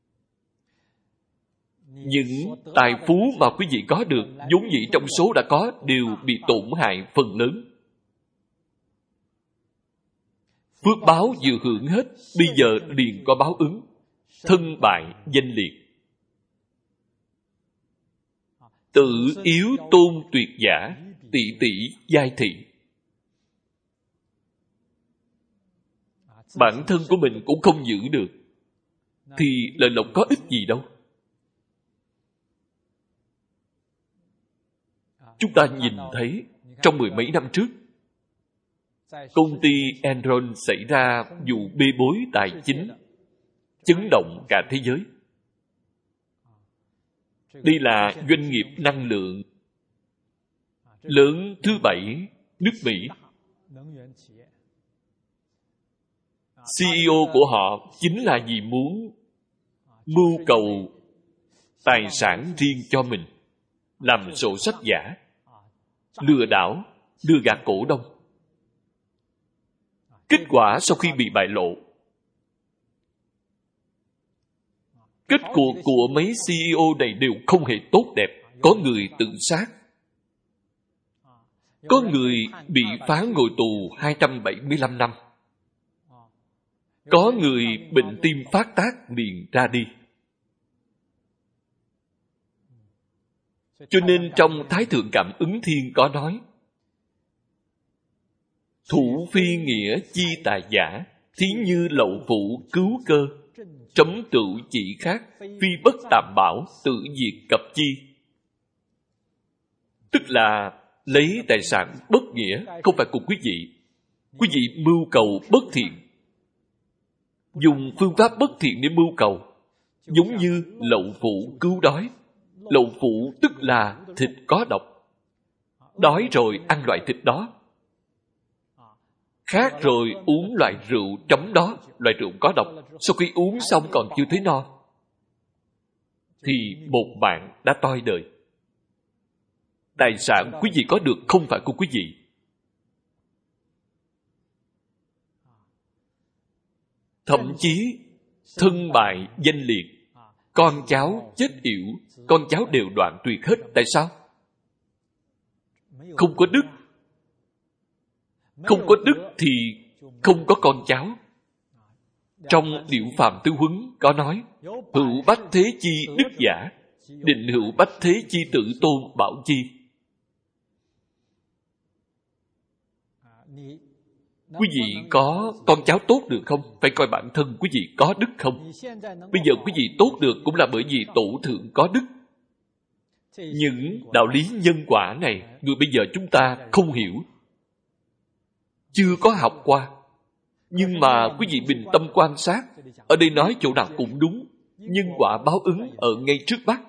Những tài phú mà quý vị có được vốn dĩ trong số đã có đều bị tổn hại phần lớn. Phước báo vừa hưởng hết, bây giờ liền có báo ứng, thân bại danh liệt. Tự yếu tôn tuyệt giả, tỷ tỷ giai thị. Bản thân của mình cũng không giữ được, thì lợi lộc có ích gì đâu. Chúng ta nhìn thấy trong 10 mấy năm trước, công ty Enron xảy ra vụ bê bối tài chính, chấn động cả thế giới. Đây là doanh nghiệp năng lượng lớn thứ 7 nước Mỹ. CEO của họ chính là vì muốn mưu cầu tài sản riêng cho mình, làm sổ sách giả, lừa đảo, lừa gạt cổ đông. Kết quả sau khi bị bại lộ, kết cuộc của mấy CEO này đều không hề tốt đẹp. Có người tự sát, có người bị phán ngồi tù 275 năm, có người bệnh tim phát tác liền ra đi. Cho nên trong Thái Thượng Cảm Ứng Thiên có nói: thủ phi nghĩa chi tài giả, thí như lậu phụ cứu cơ, trấm tựu chỉ khác, phi bất tạm bảo, tự diệt cập chi. Tức là lấy tài sản bất nghĩa không phải của quý vị. Quý vị mưu cầu bất thiện, dùng phương pháp bất thiện để mưu cầu, giống như lậu phụ cứu đói. Lậu phụ tức là thịt có độc. Đói rồi ăn loại thịt đó, khát rồi uống loại rượu trống đó, loại rượu có độc. Sau khi uống xong còn chưa thấy no, thì một mạng đã toi đời. Tài sản quý vị có được không phải của quý vị. Thậm chí thân bại danh liệt, con cháu chết yểu, con cháu đều đoạn tuyệt hết. Tại sao? Không có đức. Không có đức thì không có con cháu. Trong Điệu Phàm Tư Huấn có nói: hữu bách thế chi đức giả, định hữu bách thế chi tử tôn bảo chi. Quý vị có con cháu tốt được không? Phải coi bản thân quý vị có đức không? Bây giờ quý vị tốt được cũng là bởi vì tổ thượng có đức. Những đạo lý nhân quả này, người bây giờ chúng ta không hiểu, chưa có học qua. Nhưng mà quý vị bình tâm quan sát, ở đây nói chỗ nào cũng đúng. Nhân quả báo ứng ở ngay trước mắt.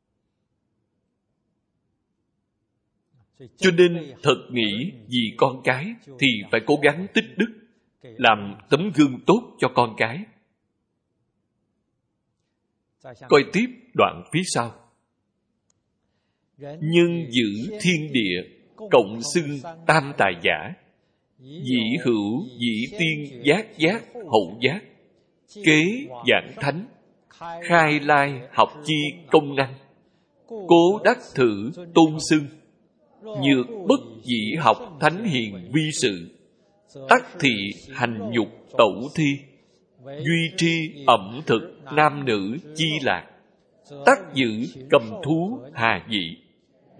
Cho nên thật nghĩ vì con cái thì phải cố gắng tích đức, làm tấm gương tốt cho con cái. Coi tiếp đoạn phía sau: nhân giữ thiên địa, cộng xưng tam tài giả, dĩ hữu dĩ tiên giác giác hậu giác, kế giảng thánh, khai lai học chi công năng, cố đắc thử tôn xưng, nhược bất dĩ học thánh hiền vi sự, tắc thị hành nhục tẩu thi, duy tri ẩm thực nam nữ chi lạc, tắc giữ cầm thú hà dị,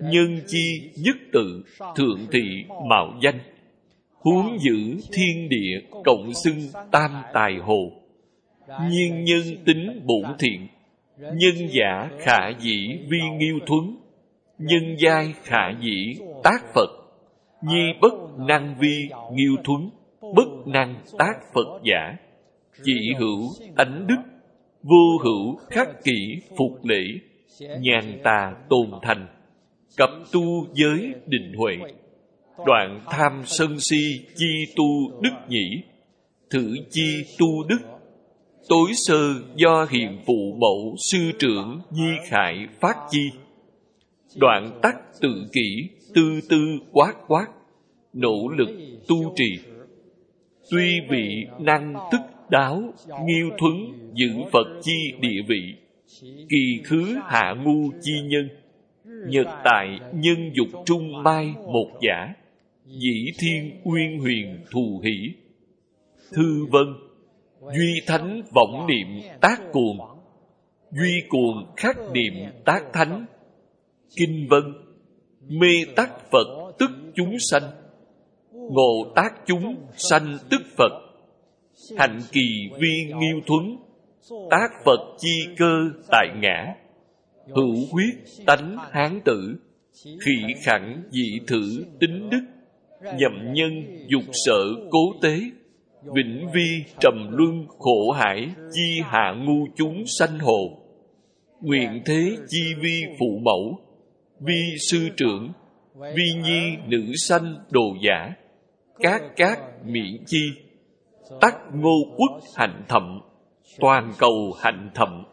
nhân chi nhất tự, thượng thị mạo danh. Huống giữ thiên địa cộng xưng tam tài hồ. Nhiên nhân tính bổn thiện, nhân giả khả dĩ vi nghiêu thuấn. Nhân giai khả dĩ tác Phật, nhi bất năng vi nghiêu thuấn. Bất năng tác Phật giả, chỉ hữu tánh đức. Vô hữu khắc kỷ phục lễ, nhàn tà tồn thành. Cập tu giới định huệ, đoạn tham sân si chi tu đức nhĩ. Thử chi tu đức, tối sơ do hiền phụ mẫu sư trưởng nhi khải phát chi. Đoạn tắc tự kỷ, tư tư quát quát, nỗ lực tu trì. Tuy vị năng tức đáo, nghiêu thuấn giữ Phật chi địa vị. Kỳ khứ hạ ngu chi nhân, nhật tại nhân dục trung mai một giả. Dĩ thiên uyên huyền thù hỷ. Thư vân, duy thánh võng niệm tác cuồng, duy cuồng khắc niệm tác thánh. Kinh vân, mê tắc Phật tức chúng sanh, ngộ tác chúng sanh tức Phật. Hạnh kỳ vi nghiêu thuấn, tác Phật chi cơ tại ngã. Hữu huyết tánh hán tử, khỉ khẳng dị thử tính đức. Nhậm nhân dục sở cố tế, vĩnh vi trầm luân khổ hải chi hạ ngu chúng sanh hồ. Nguyện thế chi vi phụ mẫu, vi sư trưởng, vi nhi nữ sanh đồ giả. Các miễn chi, tắc ngô uất hạnh thậm, toàn cầu hạnh thậm.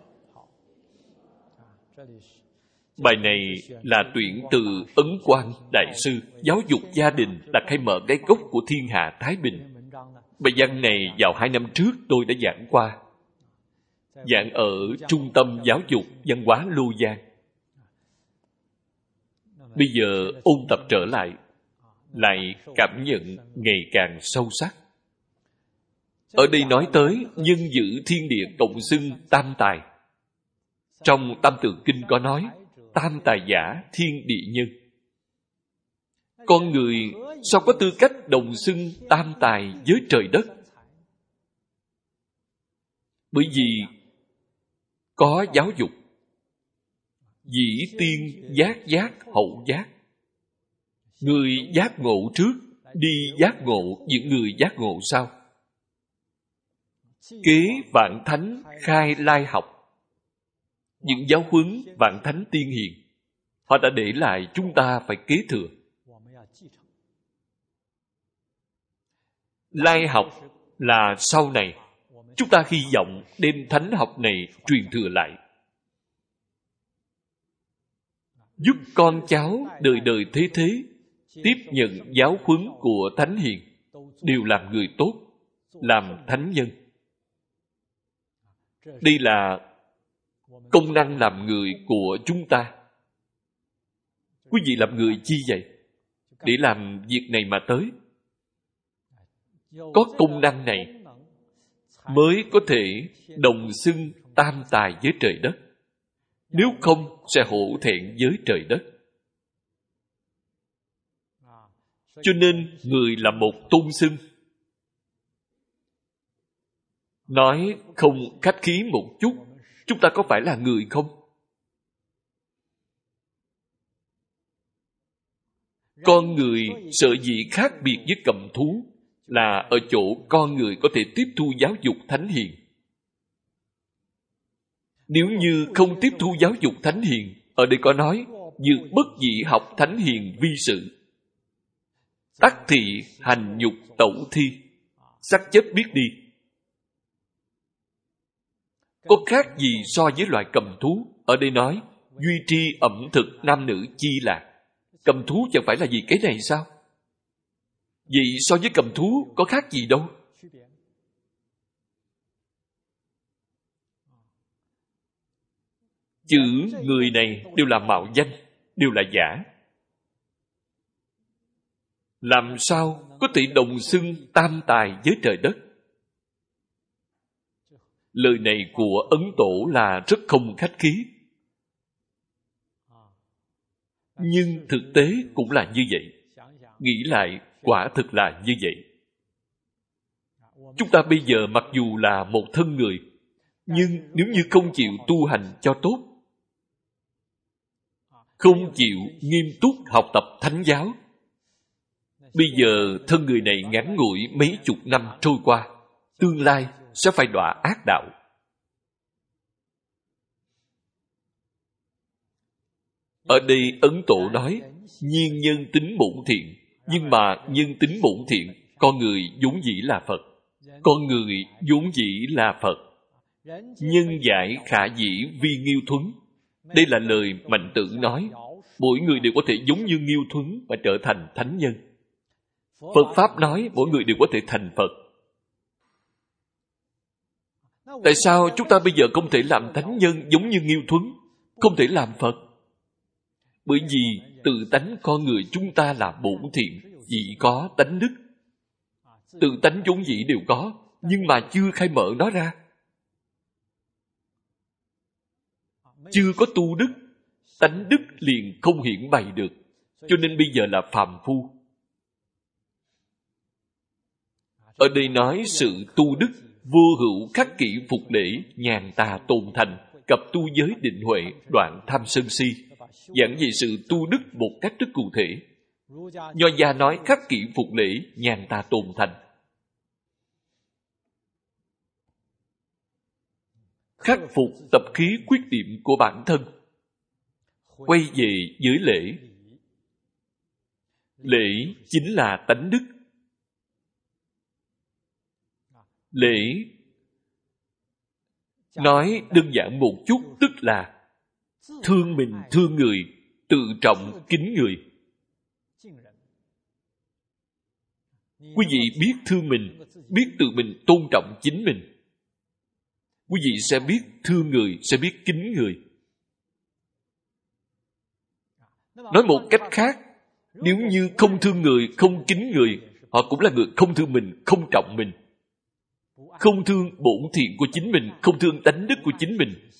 Bài này là tuyển từ Ấn Quang Đại Sư Giáo dục gia đình là khai mở cái gốc của thiên hạ Thái Bình. Bài văn này vào 2 năm trước tôi đã giảng qua. Giảng ở Trung tâm Giáo dục Văn hóa Lô Giang. Bây giờ ôn tập trở lại cảm nhận ngày càng sâu sắc. Ở đây nói tới nhân giữ thiên địa cộng xưng tam tài. Trong Tam Tạng Kinh có nói tam tài giả thiên địa nhân. Con người sao có tư cách đồng xưng tam tài với trời đất? Bởi vì có giáo dục. Dĩ tiên giác hậu giác. Người giác ngộ trước, đi giác ngộ những người giác ngộ sau. Kế vạn thánh khai lai học. Những giáo huấn vạn thánh tiên hiền, họ đã để lại, chúng ta phải kế thừa. Lai học là sau này, chúng ta hy vọng đem thánh học này truyền thừa lại, giúp con cháu đời đời thế thế tiếp nhận giáo huấn của thánh hiền, đều làm người tốt, làm thánh nhân. Đây là công năng làm người của chúng ta. Quý vị làm người chi vậy? Để làm việc này mà tới. Có công năng này mới có thể đồng xưng tam tài với trời đất. Nếu không sẽ hổ thẹn với trời đất. Cho nên người là một tôn xưng. Nói không khách khí một chút, chúng ta có phải là người không? Con người sở dĩ khác biệt với cầm thú là ở chỗ con người có thể tiếp thu giáo dục thánh hiền. Nếu như không tiếp thu giáo dục thánh hiền, ở đây có nói dược bất dĩ học thánh hiền vi sự. Tắc thị hành nhục tẩu thi, xác chết biết đi. Có khác gì so với loài cầm thú? Ở đây nói duy tri ẩm thực nam nữ chi lạc. Cầm thú chẳng phải là gì cái này sao? Vậy so với cầm thú có khác gì đâu? Chữ người này đều là mạo danh, đều là giả. Làm sao có thể đồng xưng tam tài với trời đất? Lời này của Ấn Tổ là rất không khách khí. Nhưng thực tế cũng là như vậy. Nghĩ lại, quả thực là như vậy. Chúng ta bây giờ mặc dù là một thân người, nhưng nếu như không chịu tu hành cho tốt, không chịu nghiêm túc học tập thánh giáo, bây giờ thân người này ngắn ngủi mấy chục năm trôi qua, tương lai sẽ phải đọa ác đạo. Ở đây Ấn Tổ nói nhiên nhân tính bổn thiện, nhưng mà nhân tính bổn thiện, con người vốn dĩ là Phật. Con người vốn dĩ là Phật. Nhân giải khả dĩ vi Nghiêu Thuấn. Đây là lời Mạnh Tử nói. Mỗi người đều có thể giống như Nghiêu Thuấn và trở thành thánh nhân. Phật Pháp nói mỗi người đều có thể thành Phật. Tại sao chúng ta bây giờ không thể làm thánh nhân giống như Nghiêu Thuấn, không thể làm Phật? Bởi vì tự tánh con người chúng ta là bổn thiện, chỉ có tánh đức. Tự tánh vốn dĩ đều có, nhưng mà chưa khai mở nó ra. Chưa có tu đức, tánh đức liền không hiển bày được, cho nên bây giờ là phàm phu. Ở đây nói sự tu đức, vô hữu khắc kỷ phục lễ, nhàn tà tôn thành, cập tu giới định huệ, đoạn tham sân si. Giảng về sự tu đức một cách rất cụ thể. Nho gia nói khắc kỷ phục lễ, nhàn tà tôn thành. Khắc phục tập khí khuyết điểm của bản thân, quay về giới lễ. Lễ chính là tánh đức. Lễ nói đơn giản một chút, tức là thương mình thương người, tự trọng kính người. Quý vị biết thương mình, biết tự mình tôn trọng chính mình, quý vị sẽ biết thương người, sẽ biết kính người. Nói một cách khác, nếu như không thương người, không kính người, họ cũng là người không thương mình, không trọng mình. Không thương bổn thiện của chính mình, không thương tánh đức của chính mình.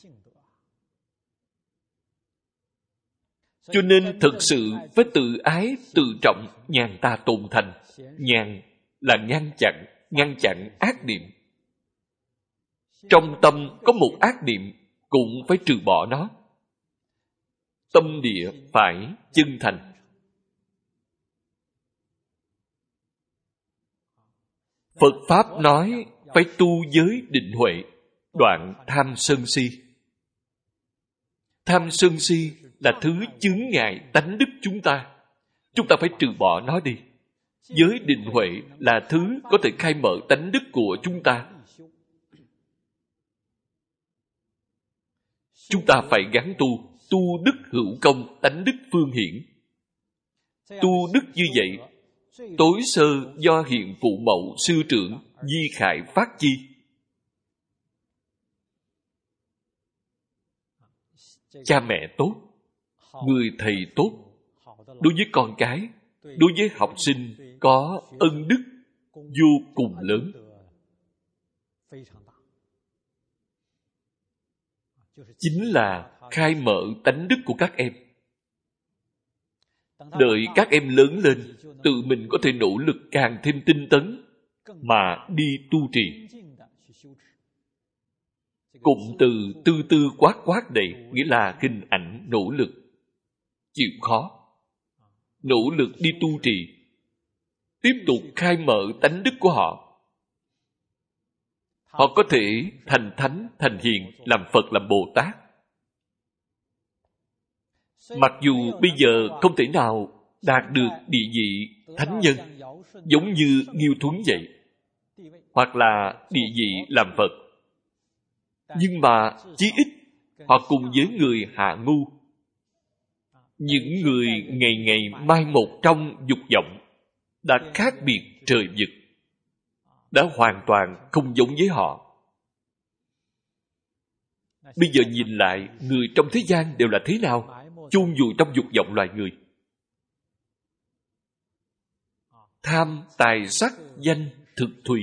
Cho nên thật sự phải tự ái, tự trọng, nhàn ta tôn thành. Nhàn là ngăn chặn ác niệm. Trong tâm có một ác niệm, cũng phải trừ bỏ nó. Tâm địa phải chân thành. Phật Pháp nói phải tu giới định huệ, đoạn tham sân si. Tham sân si là thứ chướng ngại tánh đức chúng ta. Chúng ta phải trừ bỏ nó đi. Giới định huệ là thứ có thể khai mở tánh đức của chúng ta. Chúng ta phải gắng tu đức hữu công, tánh đức phương hiển. Tu đức như vậy, tối sơ do hiện phụ mẫu sư trưởng, di khải phát chi. Cha mẹ tốt, người thầy tốt, đối với con cái, đối với học sinh có ân đức vô cùng lớn. Chính là khai mở tánh đức của các em. Đợi các em lớn lên, tự mình có thể nỗ lực càng thêm tinh tấn mà đi tu trì. Cụm từ tư tư quát quát đầy nghĩa là hình ảnh nỗ lực, chịu khó, nỗ lực đi tu trì, tiếp tục khai mở tánh đức của họ. Họ có thể thành thánh, thành hiền, làm Phật, làm Bồ Tát. Mặc dù bây giờ không thể nào đạt được địa vị thánh nhân, giống như Nghiêu Thuấn vậy, hoặc là địa vị làm Phật, nhưng mà chí ít họ cùng với người hạ ngu, những người ngày ngày mai một trong dục vọng, đã khác biệt trời vực, đã hoàn toàn không giống với họ. Bây giờ nhìn lại, người trong thế gian đều là thế nào? Chôn vùi trong dục vọng loài người. Tham, tài, sắc, danh, thực, thùy.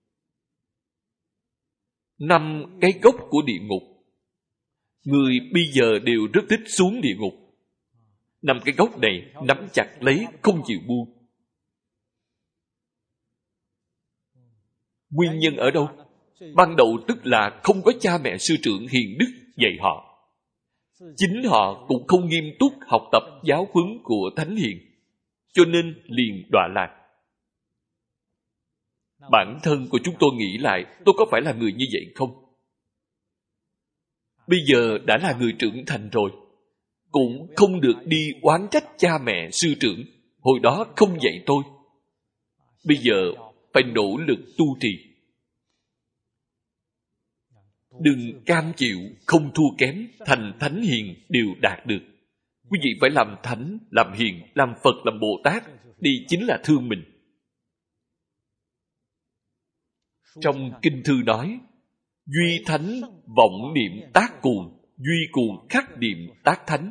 5 cái gốc của địa ngục. Người bây giờ đều rất thích xuống địa ngục. Nằm cái gốc này nắm chặt lấy, không chịu buông. Nguyên nhân ở đâu? Ban đầu tức là không có cha mẹ sư trưởng hiền đức dạy họ. Chính họ cũng không nghiêm túc học tập giáo huấn của Thánh Hiền, cho nên liền đọa lạc. Bản thân của chúng tôi nghĩ lại, tôi có phải là người như vậy không? Bây giờ đã là người trưởng thành rồi, cũng không được đi oán trách cha mẹ sư trưởng hồi đó không dạy tôi. Bây giờ phải nỗ lực tu trì. Đừng cam chịu không thua kém, thành thánh hiền đều đạt được. Quý vị phải làm thánh, làm hiền, làm Phật, làm Bồ Tát, đi chính là thương mình. Trong kinh thư nói, duy thánh vọng niệm tác cuồng, duy cuồng khắc niệm tác thánh.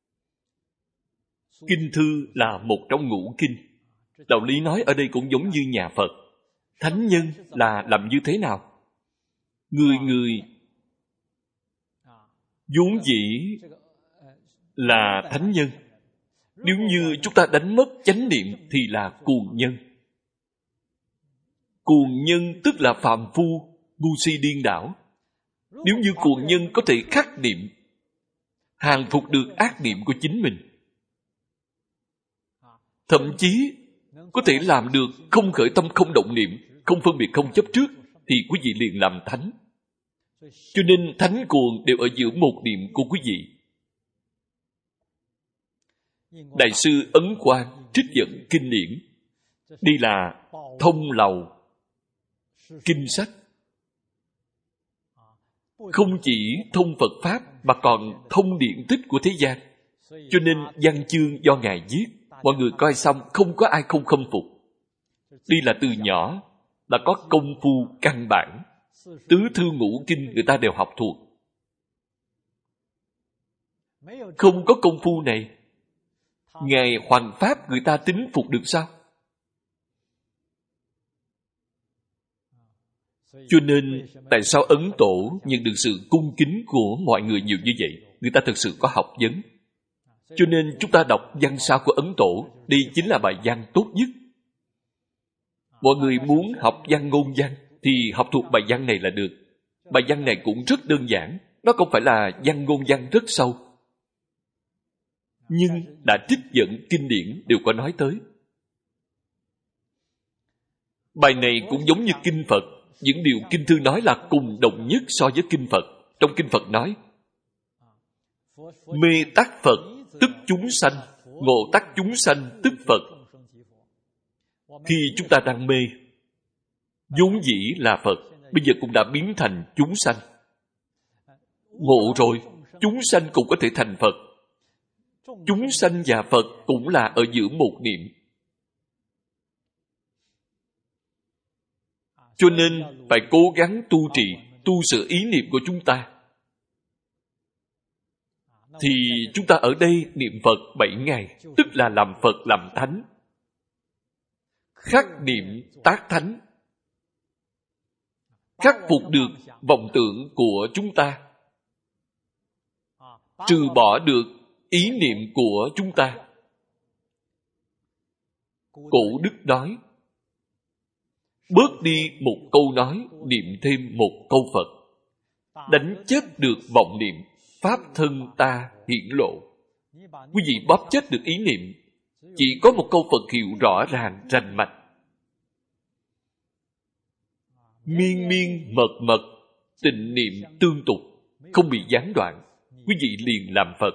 Kinh thư là một trong ngũ kinh. Đạo lý nói ở đây cũng giống như nhà Phật. Thánh nhân là làm như thế nào? Người người vốn dĩ là thánh nhân. Nếu như chúng ta đánh mất chánh niệm thì là cuồng nhân. Cuồng nhân tức là phàm phu, ngu si điên đảo. Nếu như cuồng nhân có thể khắc niệm, hàng phục được ác niệm của chính mình, thậm chí có thể làm được không khởi tâm không động niệm, không phân biệt không chấp trước, thì quý vị liền làm thánh. Cho nên thánh cuồng đều ở giữa một niệm của quý vị. Đại sư Ấn Quang trích dẫn kinh điển. Đây là thông lầu kinh sách. Không chỉ thông Phật Pháp mà còn thông điển tích của thế gian. Cho nên văn chương do Ngài viết, mọi người coi xong không có ai không khâm phục. Đây là từ nhỏ đã có công phu căn bản. Tứ thư ngũ kinh người ta đều học thuộc. Không có công phu này, Ngài hoằng pháp người ta tín phục được sao? Cho nên tại sao Ấn Tổ nhận được sự cung kính của mọi người nhiều như vậy? Người ta thực sự có học vấn. Cho nên chúng ta đọc văn sao của Ấn Tổ, đây chính là bài văn tốt nhất. Mọi người muốn học văn ngôn văn thì học thuộc bài văn này là được. Bài văn này cũng rất đơn giản, nó không phải là văn ngôn văn rất sâu, nhưng đã trích dẫn kinh điển đều có nói tới. Bài này cũng giống như kinh Phật. Những điều kinh thư nói là cùng đồng nhất so với kinh Phật. Trong kinh Phật nói, mê tắc Phật tức chúng sanh, ngộ tắc chúng sanh tức Phật. Khi chúng ta đang mê, vốn dĩ là Phật, bây giờ cũng đã biến thành chúng sanh. Ngộ rồi, chúng sanh cũng có thể thành Phật. Chúng sanh và Phật cũng là ở giữa một niệm. Cho nên phải cố gắng tu trì, tu sửa ý niệm của chúng ta. Thì chúng ta ở đây niệm Phật 7 ngày, tức là làm Phật làm Thánh. Khắc niệm tác Thánh. Khắc phục được vọng tưởng của chúng ta. Trừ bỏ được ý niệm của chúng ta. Cổ đức nói, bớt đi một câu nói, niệm thêm một câu Phật. Đánh chết được vọng niệm, pháp thân ta hiển lộ. Quý vị bóp chết được ý niệm, chỉ có một câu Phật hiệu rõ ràng, rành mạch. Miên miên mật mật, tịnh niệm tương tục, không bị gián đoạn, quý vị liền làm Phật.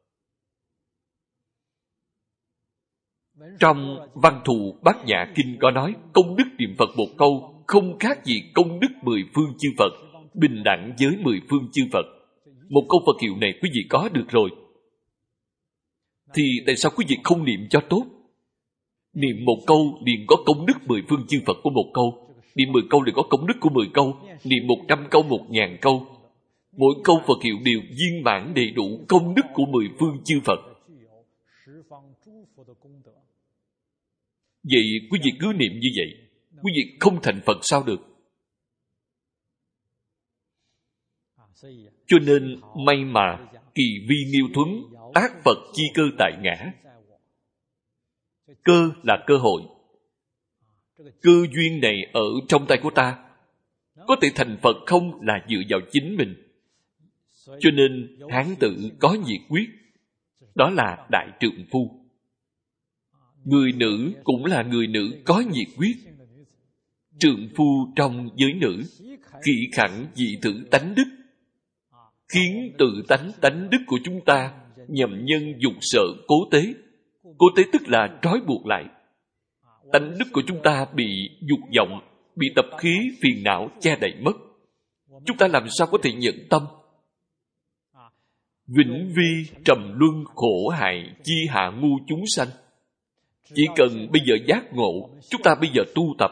Trong Văn Thù Bát Nhã Kinh có nói, công đức niệm Phật một câu, không khác gì công đức 10 phương chư Phật, bình đẳng với 10 phương chư Phật. Một câu Phật hiệu này quý vị có được rồi, thì tại sao quý vị không niệm cho tốt? Niệm một câu liền có công đức 10 phương chư Phật của một câu. Niệm 10 câu liền có công đức của 10 câu. Niệm 100 câu, 1000 câu. Mỗi câu Phật hiệu đều viên mãn đầy đủ công đức của 10 phương chư Phật. Vậy quý vị cứ niệm như vậy, quý vị không thành Phật sao được? Cho nên may mà kỳ vi nghiêu thuấn, ác Phật chi cơ tại ngã. Cơ là cơ hội. Cơ duyên này ở trong tay của ta. Có thể thành Phật không là dựa vào chính mình. Cho nên Hán tử có nhiệt quyết, đó là đại trượng phu. Người nữ cũng là người nữ có nhiệt quyết. Trượng phu trong giới nữ, khỉ khẳng dị thử tánh đức, khiến tự tánh đức của chúng ta nhầm nhân dục sợ cố tế. Cố tế tức là trói buộc lại. Tánh đức của chúng ta bị dục vọng, bị tập khí phiền não che đậy mất. Chúng ta làm sao có thể nhẫn tâm? Vĩnh vi trầm luân khổ hại chi hạ ngu chúng sanh. Chỉ cần bây giờ giác ngộ, chúng ta bây giờ tu tập,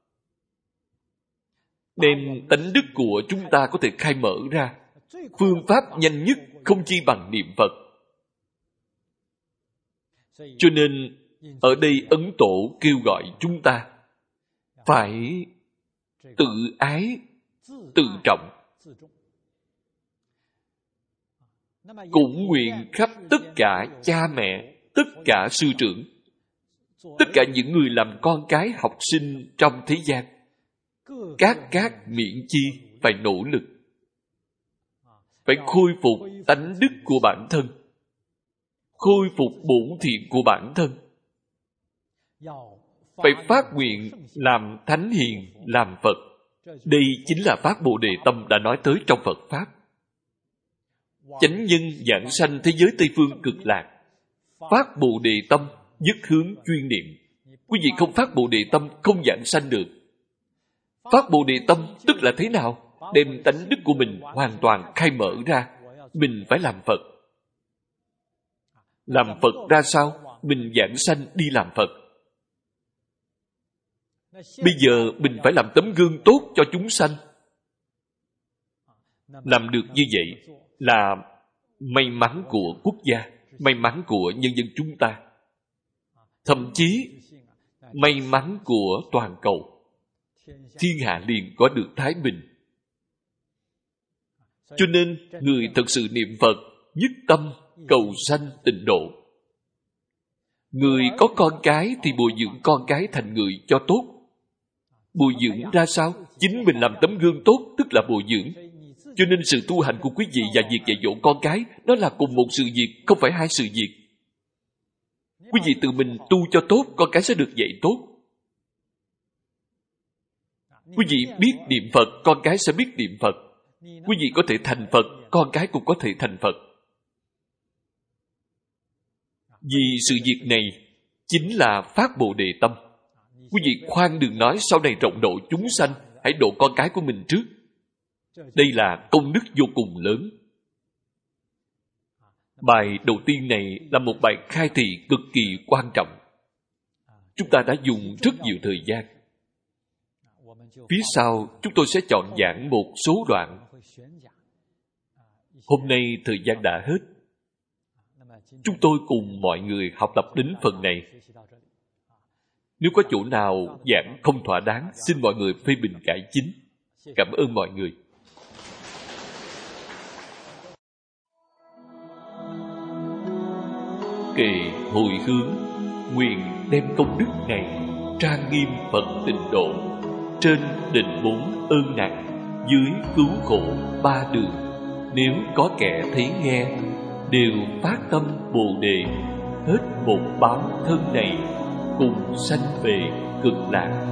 đem tánh đức của chúng ta có thể khai mở ra. Phương pháp nhanh nhất không chi bằng niệm Phật. Cho nên ở đây Ấn Tổ kêu gọi chúng ta phải tự ái, tự trọng. Cũng nguyện khắp tất cả cha mẹ, tất cả sư trưởng, tất cả những người làm con cái học sinh trong thế gian, các miễn chi phải nỗ lực, phải khôi phục tánh đức của bản thân, khôi phục bổn thiện của bản thân, phải phát nguyện làm thánh hiền, làm Phật. Đây chính là phát Bồ Đề tâm đã nói tới trong Phật Pháp. Chánh nhân giảng sanh thế giới Tây Phương cực lạc. Phát Bồ Đề tâm, nhất hướng chuyên niệm. Quý vị không phát Bồ Đề tâm không giảng sanh được. Phát Bồ Đề tâm tức là thế nào? Đem tánh đức của mình hoàn toàn khai mở ra. Mình phải làm Phật. Làm Phật ra sao? Mình giảng sanh đi làm Phật. Bây giờ mình phải làm tấm gương tốt cho chúng sanh. Làm được như vậy là may mắn của quốc gia, may mắn của nhân dân chúng ta, thậm chí may mắn của toàn cầu. Thiên hạ liền có được thái bình. Cho nên người thật sự niệm Phật, nhất tâm cầu sanh tịnh độ. Người có con cái thì bồi dưỡng con cái thành người cho tốt. Bồi dưỡng ra sao? Chính mình làm tấm gương tốt tức là bồi dưỡng. Cho nên sự tu hành của quý vị và việc dạy dỗ con cái, đó là cùng một sự việc, không phải hai sự việc. Quý vị tự mình tu cho tốt, con cái sẽ được dạy tốt. Quý vị biết niệm Phật, con cái sẽ biết niệm Phật. Quý vị có thể thành Phật, con cái cũng có thể thành Phật. Vì sự việc này chính là phát Bồ Đề tâm. Quý vị khoan đừng nói sau này rộng độ chúng sanh, hãy độ con cái của mình trước. Đây là công đức vô cùng lớn. Bài đầu tiên này là một bài khai thị cực kỳ quan trọng. Chúng ta đã dùng rất nhiều thời gian. Phía sau chúng tôi sẽ chọn giảng một số đoạn. Hôm nay thời gian đã hết. Chúng tôi cùng mọi người học tập đến phần này. Nếu có chỗ nào giảng không thỏa đáng, xin mọi người phê bình cải chính. Cảm ơn mọi người. Kệ hồi hướng, nguyện đem công đức này trang nghiêm Phật tịnh độ, trên định 4 ơn nặng, dưới cứu khổ 3 đường. Nếu có kẻ thấy nghe, đều phát tâm Bồ Đề, hết một báo thân này, cùng sanh về cực lạc.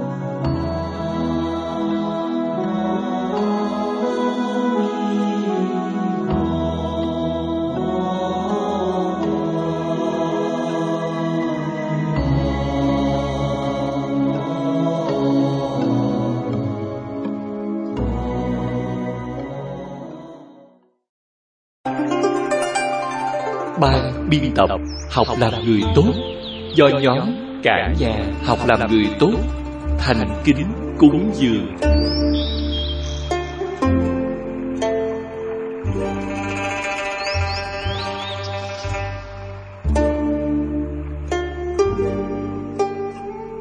Ban biên tập Học làm người tốt, do nhóm Cả Nhà Học làm người tốt thành kính cúng dường.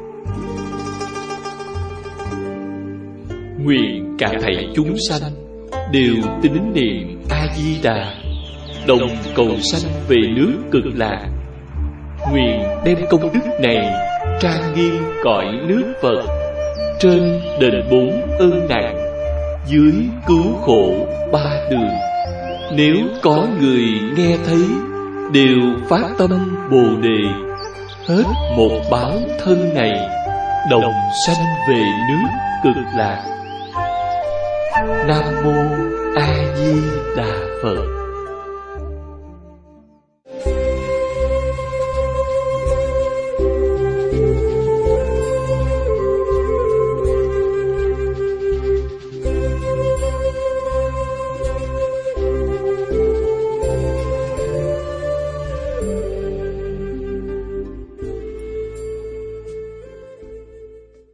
Nguyện cả thảy chúng sanh đều tín niệm A Di Đà, đồng cầu sanh về nước Cực Lạc. Nguyện đem công đức này trang nghiêm cõi nước Phật, trên đền 4 ơn nặng, dưới cứu khổ 3 đường. Nếu có người nghe thấy, đều phát tâm Bồ Đề, hết một báo thân này, đồng sanh về nước Cực Lạc. Nam mô A Di Đà Phật.